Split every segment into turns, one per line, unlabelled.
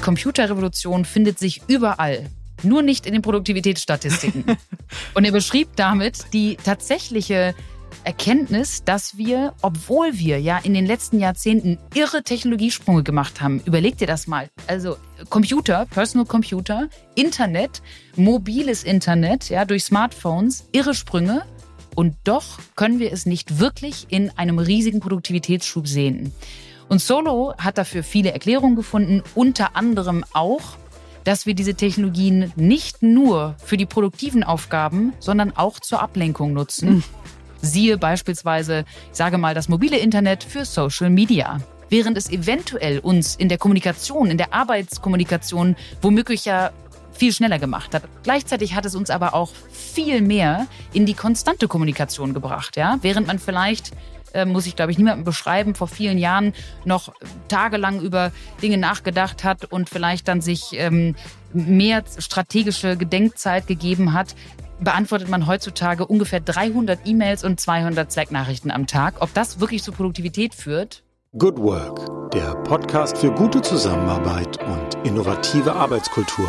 Computerrevolution findet sich überall, nur nicht in den Produktivitätsstatistiken. Und er beschrieb damit die tatsächliche Erkenntnis, dass wir, obwohl wir ja in den letzten Jahrzehnten irre Technologiesprünge gemacht haben, überleg dir das mal, also Computer, Personal Computer, Internet, mobiles Internet, ja, durch Smartphones, irre Sprünge, und doch können wir es nicht wirklich in einem riesigen Produktivitätsschub sehen. Und Solow hat dafür viele Erklärungen gefunden, unter anderem auch, dass wir diese Technologien nicht nur für die produktiven Aufgaben, sondern auch zur Ablenkung nutzen. Siehe beispielsweise, ich sage mal, das mobile Internet für Social Media. Während es eventuell uns in der Kommunikation, in der Arbeitskommunikation womöglich ja viel schneller gemacht hat. Gleichzeitig hat es uns aber auch viel mehr in die konstante Kommunikation gebracht. Ja? Während man vielleicht, muss ich glaube ich niemandem beschreiben, vor vielen Jahren noch tagelang über Dinge nachgedacht hat und vielleicht dann sich mehr strategische Gedenkzeit gegeben hat, beantwortet man heutzutage ungefähr 300 E-Mails und 200 Slack-Nachrichten am Tag. Ob das wirklich zur Produktivität führt?
Good Work, der Podcast für gute Zusammenarbeit und innovative Arbeitskultur.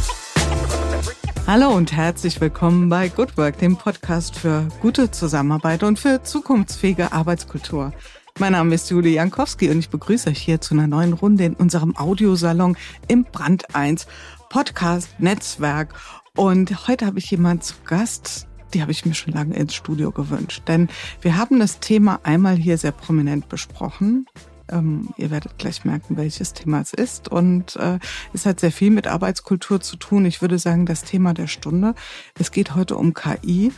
Hallo und herzlich willkommen bei Good Work, dem Podcast für gute Zusammenarbeit und für zukunftsfähige Arbeitskultur. Mein Name ist Julie Jankowski und ich begrüße euch hier zu einer neuen Runde in unserem Audiosalon im Brand 1 Podcast Netzwerk. Und heute habe ich jemanden zu Gast, die habe ich mir schon lange ins Studio gewünscht. Denn wir haben das Thema einmal hier sehr prominent besprochen. Ihr werdet gleich merken, welches Thema es ist. Und es hat sehr viel mit Arbeitskultur zu tun. Ich würde sagen, das Thema der Stunde. Es geht heute um KI.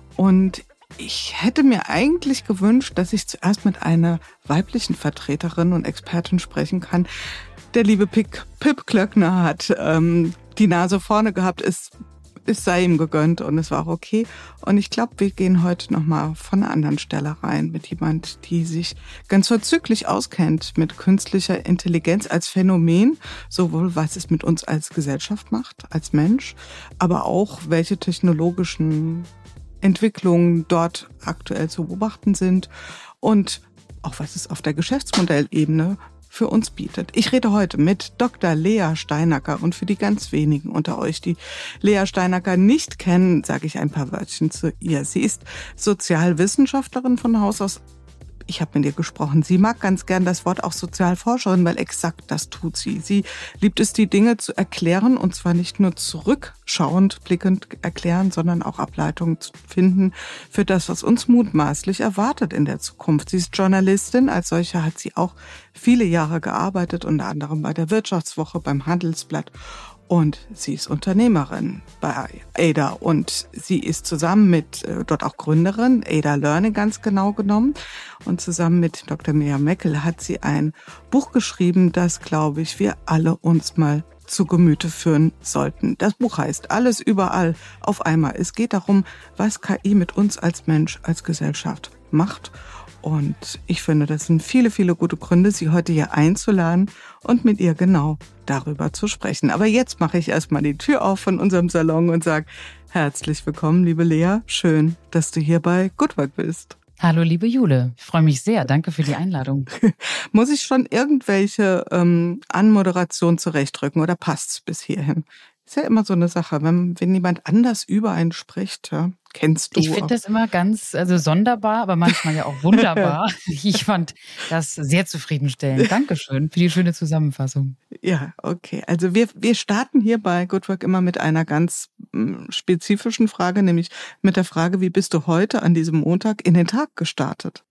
Und ich hätte mir eigentlich gewünscht, dass ich zuerst mit einer weiblichen Vertreterin und Expertin sprechen kann. Der liebe Pip Klöckner hat die Nase vorne gehabt, es sei ihm gegönnt und es war auch okay. Und ich glaube, wir gehen heute nochmal von einer anderen Stelle rein mit jemand, die sich ganz vorzüglich auskennt mit künstlicher Intelligenz als Phänomen, sowohl was es mit uns als Gesellschaft macht, als Mensch, aber auch welche technologischen Entwicklungen dort aktuell zu beobachten sind und auch was es auf der Geschäftsmodellebene für uns bietet. Ich rede heute mit Dr. Lea Steinacker und für die ganz wenigen unter euch, die Lea Steinacker nicht kennen, sage ich ein paar Wörtchen zu ihr. Sie ist Sozialwissenschaftlerin von Haus aus. Ich habe mit ihr gesprochen. Sie mag ganz gern das Wort auch Sozialforscherin, weil exakt das tut sie. Sie liebt es, die Dinge zu erklären und zwar nicht nur zurückschauend, blickend erklären, sondern auch Ableitungen zu finden für das, was uns mutmaßlich erwartet in der Zukunft. Sie ist Journalistin, als solche hat sie auch viele Jahre gearbeitet, unter anderem bei der Wirtschaftswoche, beim Handelsblatt. Und sie ist Unternehmerin bei Ada und sie ist zusammen mit, dort auch Gründerin, Ada Learning ganz genau genommen. Und zusammen mit Dr. Miriam Meckel hat sie ein Buch geschrieben, das, glaube ich, wir alle uns mal zu Gemüte führen sollten. Das Buch heißt Alles überall auf einmal. Es geht darum, was KI mit uns als Mensch, als Gesellschaft macht. Und ich finde, das sind viele, viele gute Gründe, sie heute hier einzuladen und mit ihr genau darüber zu sprechen. Aber jetzt mache ich erstmal die Tür auf von unserem Salon und sage herzlich willkommen, liebe Lea. Schön, dass du hier bei Good Work bist.
Hallo, liebe Jule. Ich freue mich sehr. Danke für die Einladung.
Muss ich schon irgendwelche Anmoderationen zurechtrücken oder passt's bis hierhin? Ist ja immer so eine Sache, wenn jemand anders über einen spricht, ja, kennst du.
Ich finde das immer ganz sonderbar, aber manchmal ja auch wunderbar. Ich fand das sehr zufriedenstellend. Dankeschön für die schöne Zusammenfassung.
Ja, okay. Also wir starten hier bei Good Work immer mit einer ganz spezifischen Frage, nämlich mit der Frage, wie bist du heute an diesem Montag in den Tag gestartet?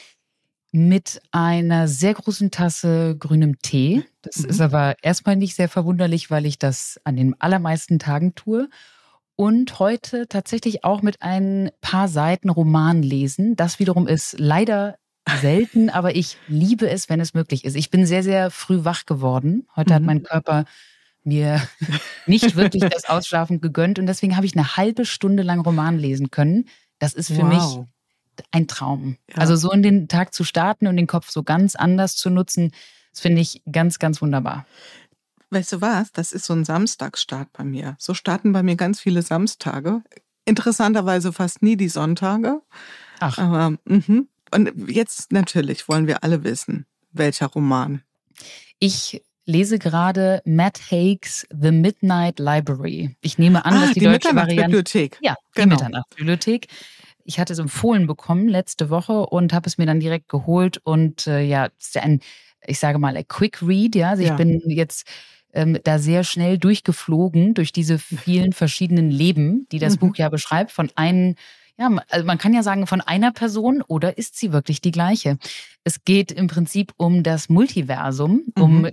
Mit einer sehr großen Tasse grünem Tee. Das ist aber erstmal nicht sehr verwunderlich, weil ich das an den allermeisten Tagen tue. Und heute tatsächlich auch mit ein paar Seiten Roman lesen. Das wiederum ist leider selten, aber ich liebe es, wenn es möglich ist. Ich bin sehr, sehr früh wach geworden. Heute hat mein Körper mir nicht wirklich das Ausschlafen gegönnt. Und deswegen habe ich eine halbe Stunde lang Roman lesen können. Das ist für mich ein Traum. Ja. Also so in den Tag zu starten und den Kopf so ganz anders zu nutzen, das finde ich ganz, ganz wunderbar.
Weißt du was? Das ist so ein Samstagsstart bei mir. So starten bei mir ganz viele Samstage. Interessanterweise fast nie die Sonntage.
Ach.
Aber, Und jetzt natürlich wollen wir alle wissen, welcher Roman.
Ich lese gerade Matt Haig's The Midnight Library. Ich nehme an, dass die deutsche Variante...
Bibliothek.
Ja, die
Genau.
Mitternachtsbibliothek. Ich hatte es empfohlen bekommen letzte Woche und habe es mir dann direkt geholt. Und es ist ja ich sage mal, ein Quick Read. Ja? Also ich bin jetzt da sehr schnell durchgeflogen durch diese vielen verschiedenen Leben, die das Buch ja beschreibt, von einem... Ja, also man kann ja sagen, von einer Person oder ist sie wirklich die gleiche? Es geht im Prinzip um das Multiversum, um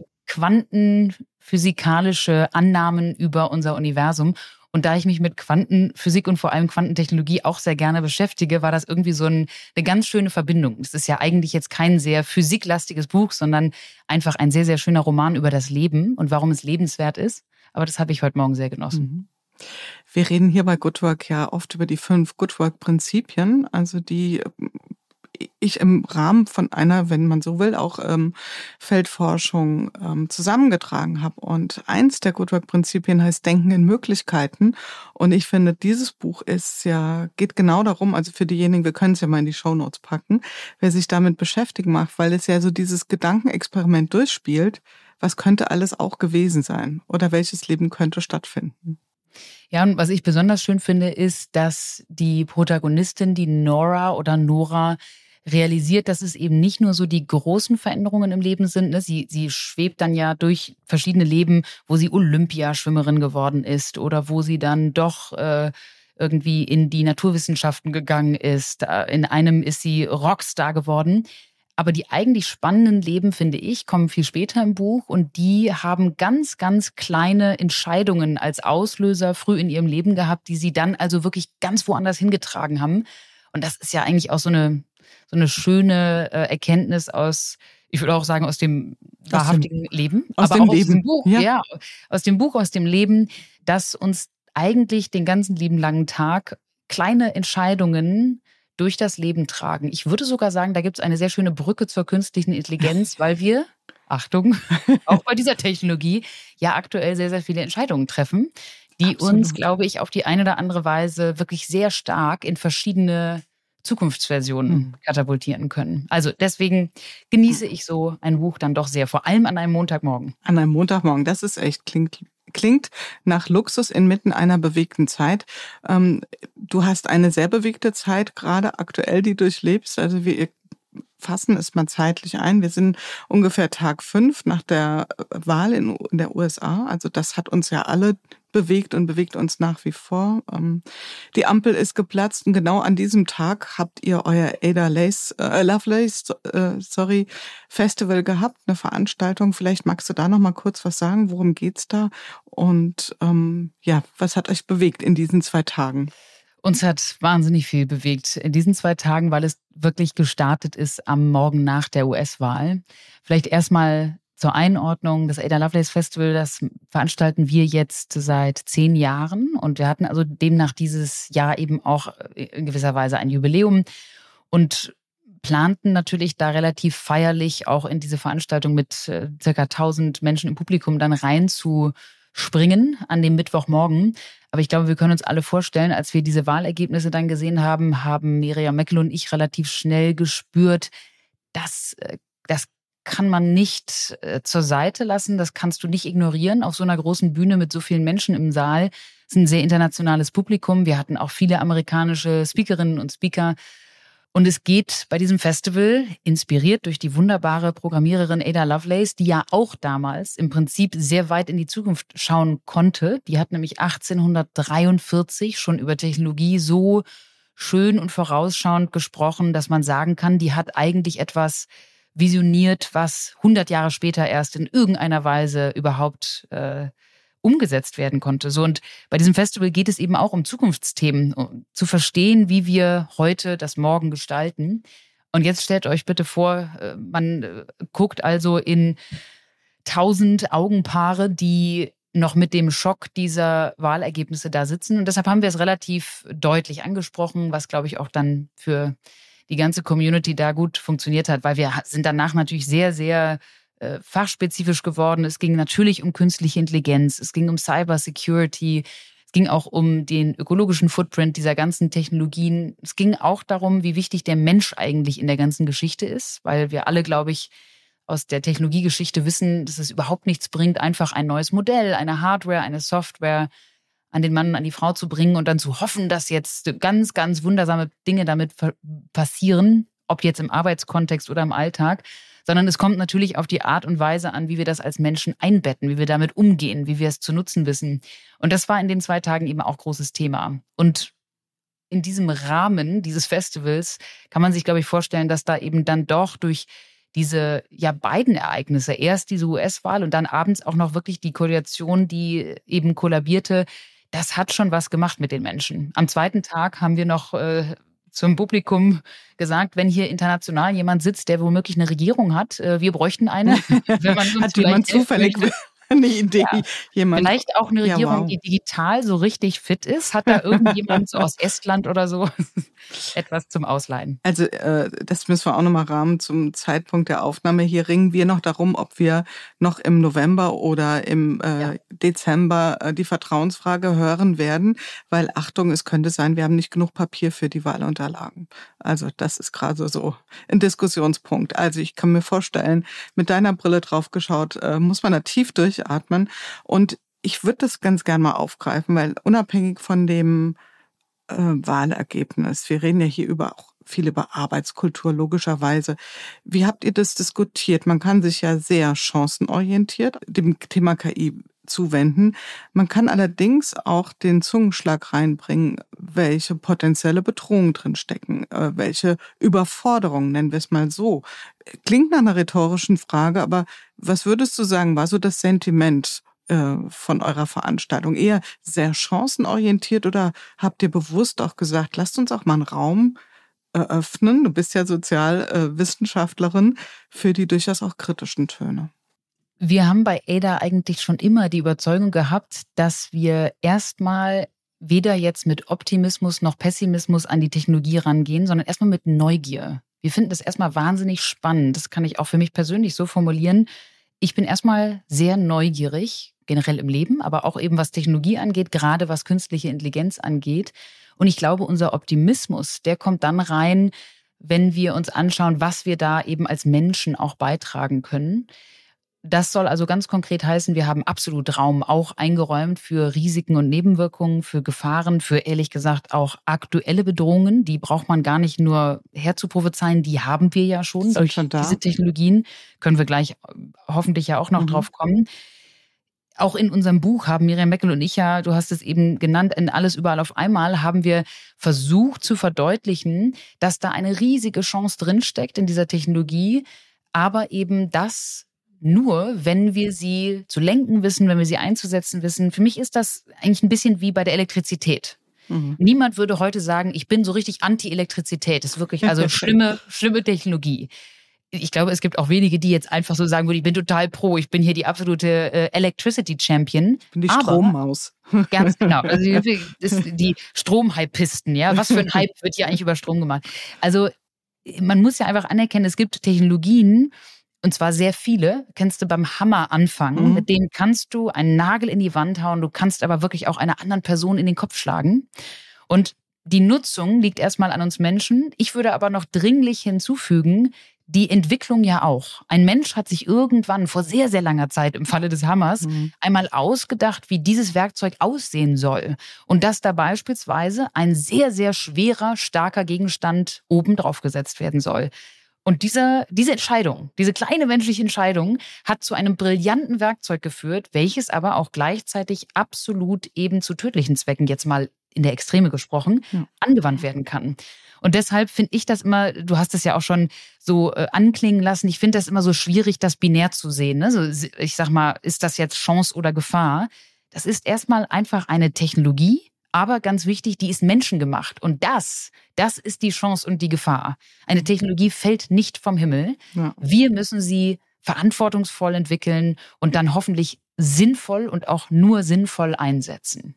quantenphysikalische Annahmen über unser Universum. Und da ich mich mit Quantenphysik und vor allem Quantentechnologie auch sehr gerne beschäftige, war das irgendwie so eine ganz schöne Verbindung. Es ist ja eigentlich jetzt kein sehr physiklastiges Buch, sondern einfach ein sehr, sehr schöner Roman über das Leben und warum es lebenswert ist. Aber das habe ich heute Morgen sehr genossen.
Wir reden hier bei Good Work ja oft über die 5 Good Work-Prinzipien, also die ich im Rahmen von einer, wenn man so will, auch Feldforschung zusammengetragen habe. Und eins der Good Work-Prinzipien heißt Denken in Möglichkeiten. Und ich finde, dieses Buch geht genau darum, also für diejenigen, wir können es ja mal in die Shownotes packen, wer sich damit beschäftigen mag, weil es ja so dieses Gedankenexperiment durchspielt, was könnte alles auch gewesen sein oder welches Leben könnte stattfinden.
Ja, und was ich besonders schön finde, ist, dass die Protagonistin, die Nora, realisiert, dass es eben nicht nur so die großen Veränderungen im Leben sind. Ne? Sie schwebt dann ja durch verschiedene Leben, wo sie Olympiaschwimmerin geworden ist oder wo sie dann doch irgendwie in die Naturwissenschaften gegangen ist. In einem ist sie Rockstar geworden. Aber die eigentlich spannenden Leben, finde ich, kommen viel später im Buch und die haben ganz, ganz kleine Entscheidungen als Auslöser früh in ihrem Leben gehabt, die sie dann also wirklich ganz woanders hingetragen haben. Und das ist ja eigentlich auch so eine schöne Erkenntnis ich würde auch sagen, aus dem wahrhaftigen Leben.
Aus
aber
dem
auch
Leben.
Aus diesem Buch, ja, aus dem Buch, aus dem Leben, das uns eigentlich den ganzen lieben langen Tag kleine Entscheidungen durch das Leben tragen. Ich würde sogar sagen, da gibt es eine sehr schöne Brücke zur künstlichen Intelligenz, weil wir, Achtung, auch bei dieser Technologie ja aktuell sehr, sehr viele Entscheidungen treffen, die uns, glaube ich, auf die eine oder andere Weise wirklich sehr stark in verschiedene Zukunftsversionen katapultieren können. Also deswegen genieße ich so ein Buch dann doch sehr, vor allem an einem Montagmorgen.
An einem Montagmorgen, das ist echt, klingt nach Luxus inmitten einer bewegten Zeit. Du hast eine sehr bewegte Zeit gerade aktuell, die durchlebst. Also wir fassen es mal zeitlich ein. Wir sind ungefähr Tag 5 nach der Wahl in der USA. Also das hat uns ja alle bewegt und bewegt uns nach wie vor. Die Ampel ist geplatzt und genau an diesem Tag habt ihr euer Ada Lovelace Festival gehabt, eine Veranstaltung. Vielleicht magst du da noch mal kurz was sagen. Worum geht's da? Und was hat euch bewegt in diesen 2 Tagen?
Uns hat wahnsinnig viel bewegt in diesen 2 Tagen, weil es wirklich gestartet ist am Morgen nach der US-Wahl. Vielleicht erstmal zur Einordnung, das Ada Lovelace Festival, das veranstalten wir jetzt seit 10 Jahren und wir hatten also demnach dieses Jahr eben auch in gewisser Weise ein Jubiläum und planten natürlich da relativ feierlich auch in diese Veranstaltung mit circa 1000 Menschen im Publikum dann reinzuspringen an dem Mittwochmorgen. Aber ich glaube, wir können uns alle vorstellen, als wir diese Wahlergebnisse dann gesehen haben, haben Miriam Meckel und ich relativ schnell gespürt, dass das kann man nicht zur Seite lassen, das kannst du nicht ignorieren auf so einer großen Bühne mit so vielen Menschen im Saal. Es ist ein sehr internationales Publikum. Wir hatten auch viele amerikanische Speakerinnen und Speaker. Und es geht bei diesem Festival, inspiriert durch die wunderbare Programmiererin Ada Lovelace, die ja auch damals im Prinzip sehr weit in die Zukunft schauen konnte. Die hat nämlich 1843 schon über Technologie so schön und vorausschauend gesprochen, dass man sagen kann, die hat eigentlich etwas visioniert, was 100 Jahre später erst in irgendeiner Weise überhaupt umgesetzt werden konnte. So, und bei diesem Festival geht es eben auch um Zukunftsthemen, um zu verstehen, wie wir heute das Morgen gestalten. Und jetzt stellt euch bitte vor, man guckt also in 1000 Augenpaare, die noch mit dem Schock dieser Wahlergebnisse da sitzen. Und deshalb haben wir es relativ deutlich angesprochen, was, glaube ich, auch dann für die ganze Community da gut funktioniert hat, weil wir sind danach natürlich sehr, sehr fachspezifisch geworden. Es ging natürlich um künstliche Intelligenz, es ging um Cybersecurity, es ging auch um den ökologischen Footprint dieser ganzen Technologien. Es ging auch darum, wie wichtig der Mensch eigentlich in der ganzen Geschichte ist, weil wir alle, glaube ich, aus der Technologiegeschichte wissen, dass es überhaupt nichts bringt, einfach ein neues Modell, eine Hardware, eine Software an den Mann und an die Frau zu bringen und dann zu hoffen, dass jetzt ganz, ganz wundersame Dinge damit passieren, ob jetzt im Arbeitskontext oder im Alltag, sondern es kommt natürlich auf die Art und Weise an, wie wir das als Menschen einbetten, wie wir damit umgehen, wie wir es zu nutzen wissen. Und das war in den 2 Tagen eben auch großes Thema. Und in diesem Rahmen dieses Festivals kann man sich, glaube ich, vorstellen, dass da eben dann doch durch diese beiden Ereignisse, erst diese US-Wahl und dann abends auch noch wirklich die Koalition, die eben kollabierte, das hat schon was gemacht mit den Menschen. Am 2. Tag haben wir noch zum Publikum gesagt, wenn hier international jemand sitzt, der womöglich eine Regierung hat, wir bräuchten eine. Wenn man uns
hat jemand zufällig eine Idee?
Ja. Vielleicht auch eine Regierung, die digital so richtig fit ist. Hat da irgendjemand so aus Estland oder so etwas zum Ausleihen?
Also das müssen wir auch nochmal rahmen zum Zeitpunkt der Aufnahme. Hier ringen wir noch darum, ob wir noch im November oder im Dezember die Vertrauensfrage hören werden. Weil, Achtung, es könnte sein, wir haben nicht genug Papier für die Wahlunterlagen. Also das ist gerade so ein Diskussionspunkt. Also ich kann mir vorstellen, mit deiner Brille drauf geschaut, muss man da tief durchatmen. Und ich würde das ganz gern mal aufgreifen, weil unabhängig von dem Wahlergebnis, wir reden ja hier auch viel über Arbeitskultur, logischerweise. Wie habt ihr das diskutiert? Man kann sich ja sehr chancenorientiert dem Thema KI zuwenden. Man kann allerdings auch den Zungenschlag reinbringen, welche potenzielle Bedrohungen drinstecken, welche Überforderungen, nennen wir es mal so. Klingt nach einer rhetorischen Frage, aber was würdest du sagen, war so das Sentiment von eurer Veranstaltung? Eher sehr chancenorientiert oder habt ihr bewusst auch gesagt, lasst uns auch mal einen Raum eröffnen, du bist ja Sozialwissenschaftlerin, für die durchaus auch kritischen Töne?
Wir haben bei Ada eigentlich schon immer die Überzeugung gehabt, dass wir erstmal weder jetzt mit Optimismus noch Pessimismus an die Technologie rangehen, sondern erstmal mit Neugier. Wir finden das erstmal wahnsinnig spannend. Das kann ich auch für mich persönlich so formulieren. Ich bin erstmal sehr neugierig, generell im Leben, aber auch eben was Technologie angeht, gerade was künstliche Intelligenz angeht. Und ich glaube, unser Optimismus, der kommt dann rein, wenn wir uns anschauen, was wir da eben als Menschen auch beitragen können. Das soll also ganz konkret heißen, wir haben absolut Raum auch eingeräumt für Risiken und Nebenwirkungen, für Gefahren, für ehrlich gesagt auch aktuelle Bedrohungen. Die braucht man gar nicht nur herzuprophezeien, die haben wir ja schon. Durch diese Technologien können wir gleich hoffentlich ja auch noch drauf kommen. Auch in unserem Buch haben Miriam Meckel und ich ja, du hast es eben genannt, in Alles überall auf einmal, haben wir versucht zu verdeutlichen, dass da eine riesige Chance drinsteckt in dieser Technologie, aber eben das nur, wenn wir sie zu lenken wissen, wenn wir sie einzusetzen wissen. Für mich ist das eigentlich ein bisschen wie bei der Elektrizität. Niemand würde heute sagen, ich bin so richtig Anti-Elektrizität. Das ist wirklich also schlimme Technologie. Ich glaube, es gibt auch wenige, die jetzt einfach so sagen würden, ich bin total pro, ich bin hier die absolute Electricity-Champion.
Ich bin die Strommaus.
Ganz genau. Also die Stromhypisten, ja. Was für ein Hype wird hier eigentlich über Strom gemacht? Also man muss ja einfach anerkennen, es gibt Technologien, und zwar sehr viele, kennst du beim Hammer anfangen, mit denen kannst du einen Nagel in die Wand hauen, du kannst aber wirklich auch einer anderen Person in den Kopf schlagen. Und die Nutzung liegt erstmal an uns Menschen. Ich würde aber noch dringlich hinzufügen, die Entwicklung ja auch. Ein Mensch hat sich irgendwann vor sehr, sehr langer Zeit im Falle des Hammers einmal ausgedacht, wie dieses Werkzeug aussehen soll. Und dass da beispielsweise ein sehr, sehr schwerer, starker Gegenstand oben drauf gesetzt werden soll. Und diese Entscheidung, diese kleine menschliche Entscheidung hat zu einem brillanten Werkzeug geführt, welches aber auch gleichzeitig absolut eben zu tödlichen Zwecken, jetzt mal in der Extreme gesprochen, angewandt werden kann. Und deshalb finde ich das immer, du hast es ja auch schon so anklingen lassen, ich finde das immer so schwierig, das binär zu sehen. Ne? So, ich sag mal, ist das jetzt Chance oder Gefahr? Das ist erstmal einfach eine Technologie, aber ganz wichtig, die ist menschengemacht. Und das ist die Chance und die Gefahr. Eine Technologie fällt nicht vom Himmel. Ja. Wir müssen sie verantwortungsvoll entwickeln und dann hoffentlich sinnvoll und auch nur sinnvoll einsetzen.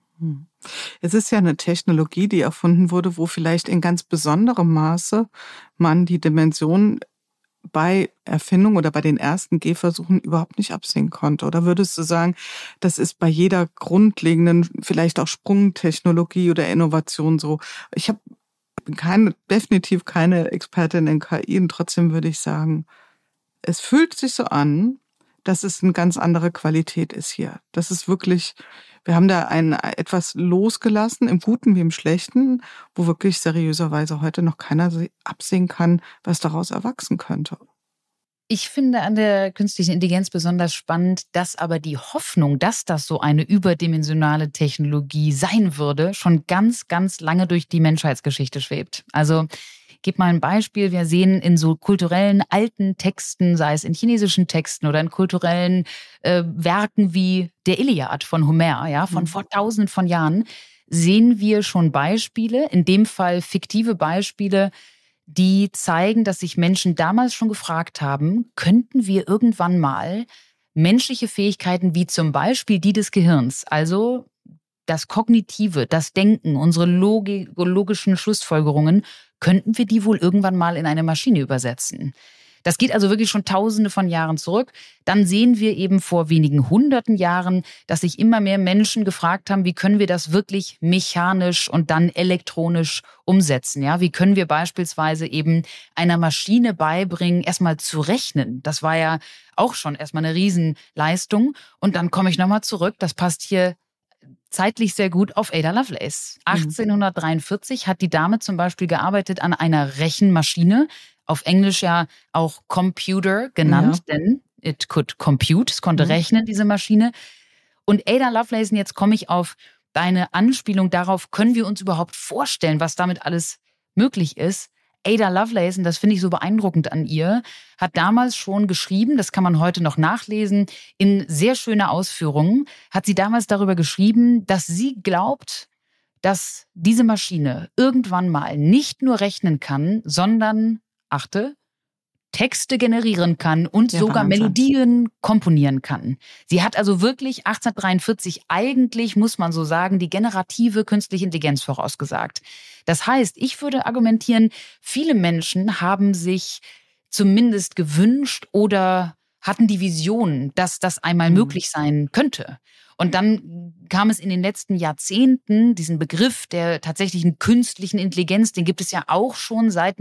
Es ist ja eine Technologie, die erfunden wurde, wo vielleicht in ganz besonderem Maße man die Dimension bei Erfindung oder bei den ersten Gehversuchen überhaupt nicht absehen konnte. Oder würdest du sagen, das ist bei jeder grundlegenden, vielleicht auch Sprungtechnologie oder Innovation so? Ich bin definitiv keine Expertin in KI und trotzdem würde ich sagen, es fühlt sich so an, dass es eine ganz andere Qualität ist hier. Das ist wirklich, wir haben da etwas losgelassen, im Guten wie im Schlechten, wo wirklich seriöserweise heute noch keiner absehen kann, was daraus erwachsen könnte.
Ich finde an der künstlichen Intelligenz besonders spannend, dass aber die Hoffnung, dass das so eine überdimensionale Technologie sein würde, schon ganz, ganz lange durch die Menschheitsgeschichte schwebt. Also ich gebe mal ein Beispiel. Wir sehen in so kulturellen alten Texten, sei es in chinesischen Texten oder in kulturellen Werken wie der Iliad von Homer, ja, von vor Tausenden von Jahren, sehen wir schon Beispiele, in dem Fall fiktive Beispiele, die zeigen, dass sich Menschen damals schon gefragt haben, könnten wir irgendwann mal menschliche Fähigkeiten wie zum Beispiel die des Gehirns, also das Kognitive, das Denken, unsere logischen Schlussfolgerungen, könnten wir die wohl irgendwann mal in eine Maschine übersetzen. Das geht also wirklich schon Tausende von Jahren zurück. Dann sehen wir eben vor wenigen hunderten Jahren, dass sich immer mehr Menschen gefragt haben, wie können wir das wirklich mechanisch und dann elektronisch umsetzen? Ja, wie können wir beispielsweise eben einer Maschine beibringen, erstmal zu rechnen? Das war ja auch schon erstmal eine Riesenleistung. Und dann komme ich nochmal zurück, das passt hier zeitlich sehr gut auf Ada Lovelace. 1843 hat die Dame zum Beispiel gearbeitet an einer Rechenmaschine, auf Englisch ja auch Computer genannt, denn it could compute, es konnte rechnen, diese Maschine. Und Ada Lovelace, und jetzt komme ich auf deine Anspielung darauf, können wir uns überhaupt vorstellen, was damit alles möglich ist? Ada Lovelace, und das finde ich so beeindruckend an ihr, hat damals schon geschrieben, das kann man heute noch nachlesen, in sehr schöner Ausführungen, hat sie damals darüber geschrieben, dass sie glaubt, dass diese Maschine irgendwann mal nicht nur rechnen kann, sondern, achte, Texte generieren kann und sogar Melodien komponieren kann. Sie hat also wirklich 1843 eigentlich, muss man so sagen, die generative künstliche Intelligenz vorausgesagt. Das heißt, ich würde argumentieren, viele Menschen haben sich zumindest gewünscht oder hatten die Vision, dass das einmal möglich sein könnte. Und dann kam es in den letzten Jahrzehnten, diesen Begriff der tatsächlichen künstlichen Intelligenz, den gibt es ja auch schon seit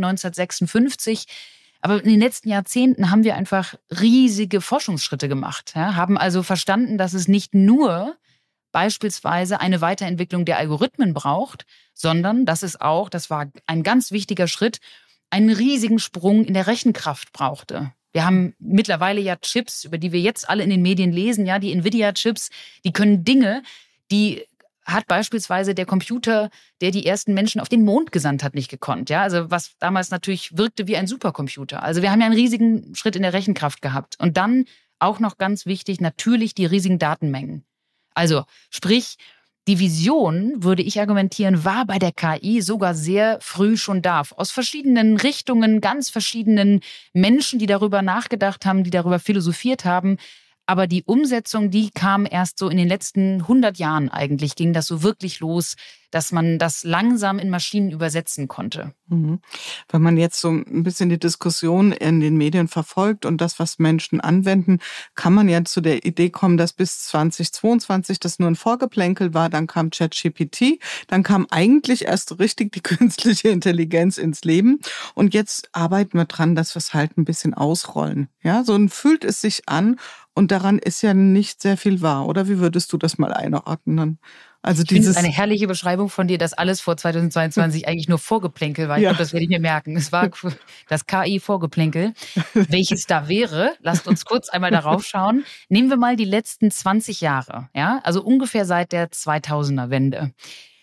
1956. Aber in den letzten Jahrzehnten haben wir einfach riesige Forschungsschritte gemacht. Ja, haben also verstanden, dass es nicht nur beispielsweise eine Weiterentwicklung der Algorithmen braucht, sondern dass es auch, das war ein ganz wichtiger Schritt, einen riesigen Sprung in der Rechenkraft brauchte. Wir haben mittlerweile ja Chips, über die wir jetzt alle in den Medien lesen, ja, die Nvidia-Chips, die können Dinge, die hat beispielsweise der Computer, der die ersten Menschen auf den Mond gesandt hat, nicht gekonnt. Ja, also was damals natürlich wirkte wie ein Supercomputer. Also wir haben ja einen riesigen Schritt in der Rechenkraft gehabt. Und dann auch noch ganz wichtig, natürlich die riesigen Datenmengen. Also sprich, die Vision, würde ich argumentieren, war bei der KI sogar sehr früh schon da. Aus verschiedenen Richtungen, ganz verschiedenen Menschen, die darüber nachgedacht haben, die darüber philosophiert haben. Aber die Umsetzung, die kam erst so in den letzten 100 Jahren eigentlich, ging das so wirklich los, dass man das langsam in Maschinen übersetzen konnte.
Wenn man jetzt so ein bisschen die Diskussion in den Medien verfolgt und das, was Menschen anwenden, kann man ja zu der Idee kommen, dass bis 2022 das nur ein Vorgeplänkel war. Dann kam ChatGPT, dann kam eigentlich erst richtig die künstliche Intelligenz ins Leben. Und jetzt arbeiten wir dran, dass wir es halt ein bisschen ausrollen. Ja, so fühlt es sich an. Und daran ist ja nicht sehr viel wahr, oder? Wie würdest du das mal einordnen? Also
ich finde es eine herrliche Beschreibung von dir, dass alles vor 2022 eigentlich nur Vorgeplänkel war. Ich glaube, das werde ich mir merken. Es war das KI-Vorgeplänkel. Welches da wäre, lasst uns kurz einmal darauf schauen. Nehmen wir mal die letzten 20 Jahre, ja? Also ungefähr seit der 2000er-Wende.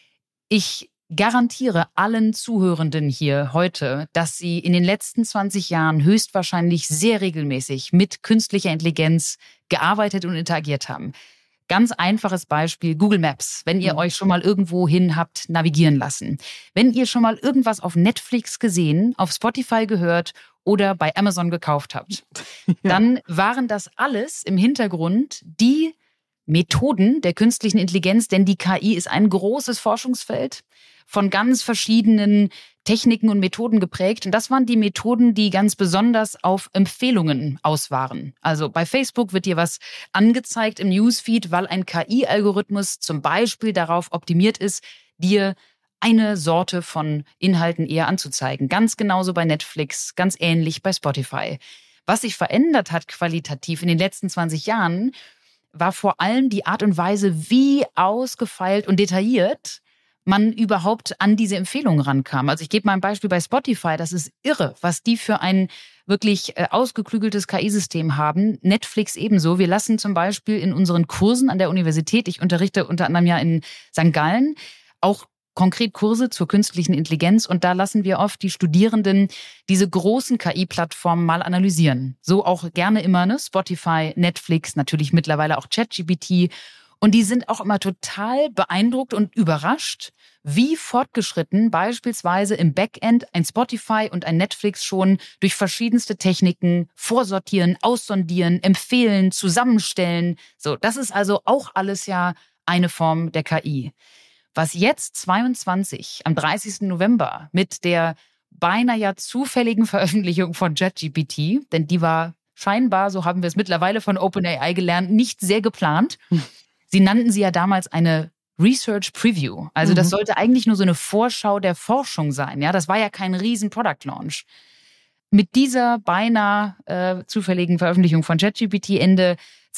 Ich garantiere allen Zuhörenden hier heute, dass sie in den letzten 20 Jahren höchstwahrscheinlich sehr regelmäßig mit künstlicher Intelligenz gearbeitet und interagiert haben. Ganz einfaches Beispiel, Google Maps, wenn ihr euch schon mal irgendwo hin habt navigieren lassen. Wenn ihr schon mal irgendwas auf Netflix gesehen, auf Spotify gehört oder bei Amazon gekauft habt, dann waren das alles im Hintergrund die Methoden der künstlichen Intelligenz, denn die KI ist ein großes Forschungsfeld, von ganz verschiedenen Techniken und Methoden geprägt. Und das waren die Methoden, die ganz besonders auf Empfehlungen aus waren. Also bei Facebook wird dir was angezeigt im Newsfeed, weil ein KI-Algorithmus zum Beispiel darauf optimiert ist, dir eine Sorte von Inhalten eher anzuzeigen. Ganz genauso bei Netflix, ganz ähnlich bei Spotify. Was sich verändert hat qualitativ in den letzten 20 Jahren, war vor allem die Art und Weise, wie ausgefeilt und detailliert man überhaupt an diese Empfehlungen rankam. Also ich gebe mal ein Beispiel bei Spotify. Das ist irre, was die für ein wirklich ausgeklügeltes KI-System haben. Netflix ebenso. Wir lassen zum Beispiel in unseren Kursen an der Universität, ich unterrichte unter anderem ja in St. Gallen, auch konkret Kurse zur künstlichen Intelligenz. Und da lassen wir oft die Studierenden diese großen KI-Plattformen mal analysieren. So auch gerne immer, ne? Spotify, Netflix, natürlich mittlerweile auch ChatGPT. Und die sind auch immer total beeindruckt und überrascht, wie fortgeschritten beispielsweise im Backend ein Spotify und ein Netflix schon durch verschiedenste Techniken vorsortieren, aussondieren, empfehlen, zusammenstellen. So, das ist also auch alles ja eine Form der KI. Was jetzt 2022 am 30. November mit der beinahe ja zufälligen Veröffentlichung von ChatGPT, denn die war scheinbar, so haben wir es mittlerweile von OpenAI gelernt, nicht sehr geplant. Sie nannten sie ja damals eine Research Preview. Also das sollte eigentlich nur so eine Vorschau der Forschung sein. Ja, das war ja kein riesen Product Launch. Mit dieser beinahe zufälligen Veröffentlichung von ChatGPT Ende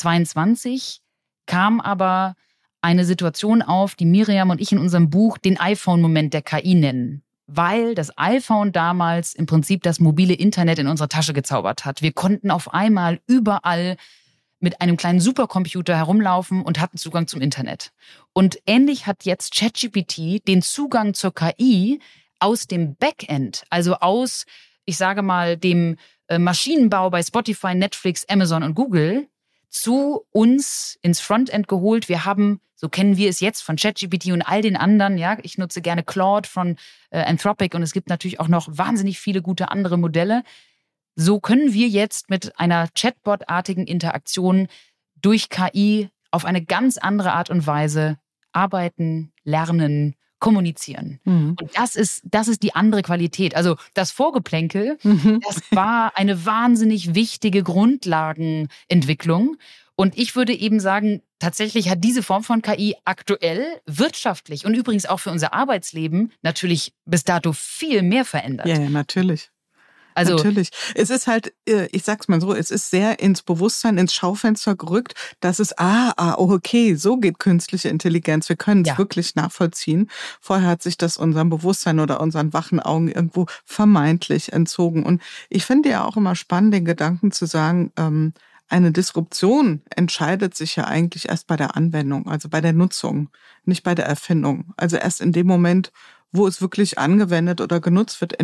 2022 kam aber eine Situation auf, die Miriam und ich in unserem Buch den iPhone-Moment der KI nennen. Weil das iPhone damals im Prinzip das mobile Internet in unsere Tasche gezaubert hat. Wir konnten auf einmal überall mit einem kleinen Supercomputer herumlaufen und hatten Zugang zum Internet. Und ähnlich hat jetzt ChatGPT den Zugang zur KI aus dem Backend, also aus, ich sage mal, dem Maschinenbau bei Spotify, Netflix, Amazon und Google zu uns ins Frontend geholt. Wir haben, so kennen wir es jetzt von ChatGPT und all den anderen, ja, ich nutze gerne Claude von Anthropic und es gibt natürlich auch noch wahnsinnig viele gute andere Modelle. So können wir jetzt mit einer Chatbot-artigen Interaktion durch KI auf eine ganz andere Art und Weise arbeiten, lernen, kommunizieren. Und das ist die andere Qualität. Also das Vorgeplänkel, das war eine wahnsinnig wichtige Grundlagenentwicklung. Und ich würde eben sagen, tatsächlich hat diese Form von KI aktuell wirtschaftlich und übrigens auch für unser Arbeitsleben natürlich bis dato viel mehr verändert.
Ja, natürlich.
Also,
natürlich. Es ist halt, ich sag's mal so, es ist sehr ins Bewusstsein, ins Schaufenster gerückt, dass es, okay, so geht künstliche Intelligenz. Wir können es wirklich nachvollziehen. Vorher hat sich das unserem Bewusstsein oder unseren wachen Augen irgendwo vermeintlich entzogen. Und ich finde ja auch immer spannend, den Gedanken zu sagen, eine Disruption entscheidet sich ja eigentlich erst bei der Anwendung, also bei der Nutzung, nicht bei der Erfindung. Also erst in dem Moment, wo es wirklich angewendet oder genutzt wird,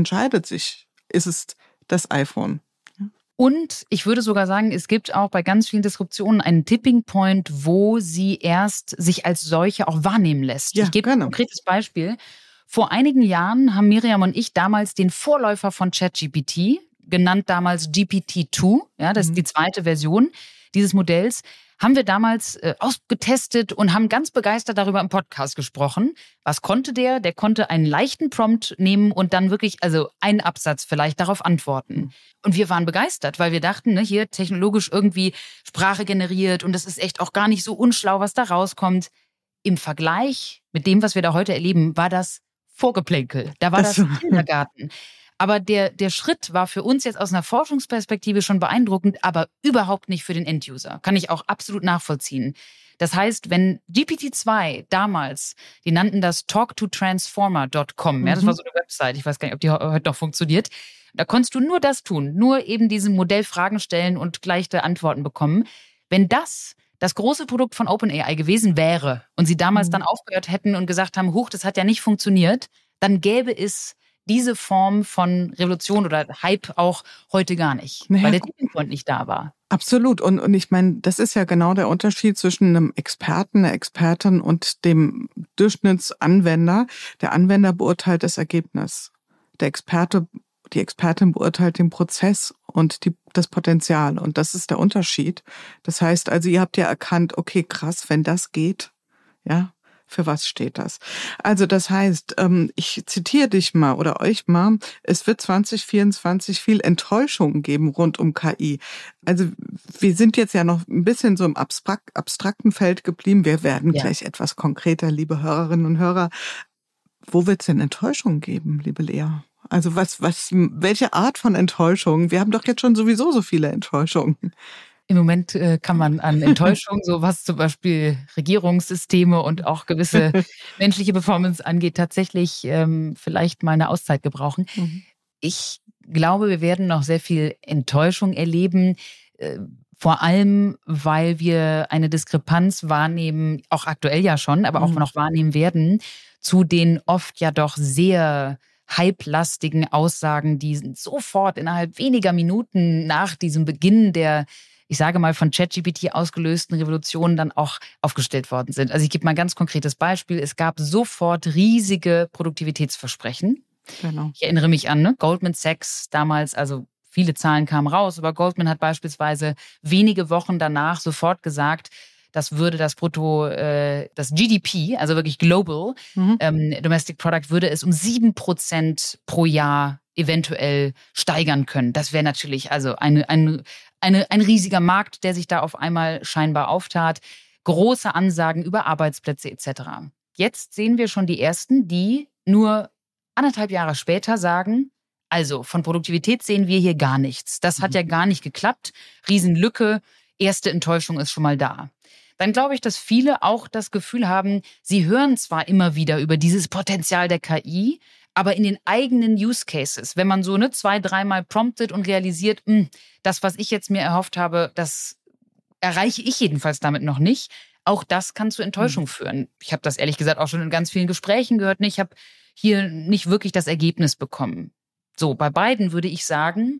ist es das iPhone.
Und ich würde sogar sagen, es gibt auch bei ganz vielen Disruptionen einen Tipping Point, wo sie erst sich als solche auch wahrnehmen lässt.
Ja,
ich gebe ein konkretes Beispiel. Vor einigen Jahren haben Miriam und ich damals den Vorläufer von ChatGPT, genannt damals GPT-2, ja, das ist die zweite Version dieses Modells, haben wir damals ausgetestet und haben ganz begeistert darüber im Podcast gesprochen. Was konnte der? Der konnte einen leichten Prompt nehmen und dann wirklich, also einen Absatz vielleicht darauf antworten. Und wir waren begeistert, weil wir dachten, ne, hier technologisch irgendwie Sprache generiert und das ist echt auch gar nicht so unschlau, was da rauskommt. Im Vergleich mit dem, was wir da heute erleben, war das Vorgeplänkel. Da war das Kindergarten. Aber der Schritt war für uns jetzt aus einer Forschungsperspektive schon beeindruckend, aber überhaupt nicht für den Enduser. Kann ich auch absolut nachvollziehen. Das heißt, wenn GPT-2 damals, die nannten das talktotransformer.com, ja, das war so eine Website, ich weiß gar nicht, ob die heute noch funktioniert, da konntest du nur das tun, nur eben diesem Modell Fragen stellen und gleiche Antworten bekommen. Wenn das große Produkt von OpenAI gewesen wäre und sie damals dann aufgehört hätten und gesagt haben, das hat ja nicht funktioniert, dann gäbe es diese Form von Revolution oder Hype auch heute gar nicht, weil der Tipping Point nicht da war.
Absolut. Und ich meine, das ist ja genau der Unterschied zwischen einem Experten, einer Expertin und dem Durchschnittsanwender. Der Anwender beurteilt das Ergebnis. Der Experte, die Expertin beurteilt den Prozess und das Potenzial. Und das ist der Unterschied. Das heißt also, ihr habt ja erkannt, okay, krass, wenn das geht, ja, für was steht das? Also das heißt, ich zitiere dich mal oder euch mal, es wird 2024 viel Enttäuschung geben rund um KI. Also wir sind jetzt ja noch ein bisschen so im abstrakten Feld geblieben. Wir werden gleich etwas konkreter, liebe Hörerinnen und Hörer. Wo wird es denn Enttäuschung geben, liebe Lea? Also welche Art von Enttäuschung? Wir haben doch jetzt schon sowieso so viele Enttäuschungen.
Im Moment kann man an Enttäuschung, so was zum Beispiel Regierungssysteme und auch gewisse menschliche Performance angeht, tatsächlich vielleicht mal eine Auszeit gebrauchen. Ich glaube, wir werden noch sehr viel Enttäuschung erleben, vor allem, weil wir eine Diskrepanz wahrnehmen, auch aktuell ja schon, aber auch noch wahrnehmen werden, zu den oft ja doch sehr hypelastigen Aussagen, die sofort innerhalb weniger Minuten nach diesem Beginn der, ich sage mal, von ChatGPT ausgelösten Revolutionen dann auch aufgestellt worden sind. Also ich gebe mal ein ganz konkretes Beispiel. Es gab sofort riesige Produktivitätsversprechen.
Genau.
Ich erinnere mich an Goldman Sachs damals, also viele Zahlen kamen raus, aber Goldman hat beispielsweise wenige Wochen danach sofort gesagt, das würde das das GDP, also wirklich Global Domestic Product, würde es um 7% pro Jahr eventuell steigern können. Das wäre natürlich also ein riesiger Markt, der sich da auf einmal scheinbar auftat. Große Ansagen über Arbeitsplätze etc. Jetzt sehen wir schon die ersten, die nur 1,5 Jahre später sagen, also von Produktivität sehen wir hier gar nichts. Das hat ja gar nicht geklappt. Riesenlücke, erste Enttäuschung ist schon mal da. Dann glaube ich, dass viele auch das Gefühl haben, sie hören zwar immer wieder über dieses Potenzial der KI, aber in den eigenen Use Cases, wenn man so 2-3 Mal promptet und realisiert, das, was ich jetzt mir erhofft habe, das erreiche ich jedenfalls damit noch nicht. Auch das kann zu Enttäuschung führen. Ich habe das ehrlich gesagt auch schon in ganz vielen Gesprächen gehört. Ich habe hier nicht wirklich das Ergebnis bekommen. So, bei beiden würde ich sagen,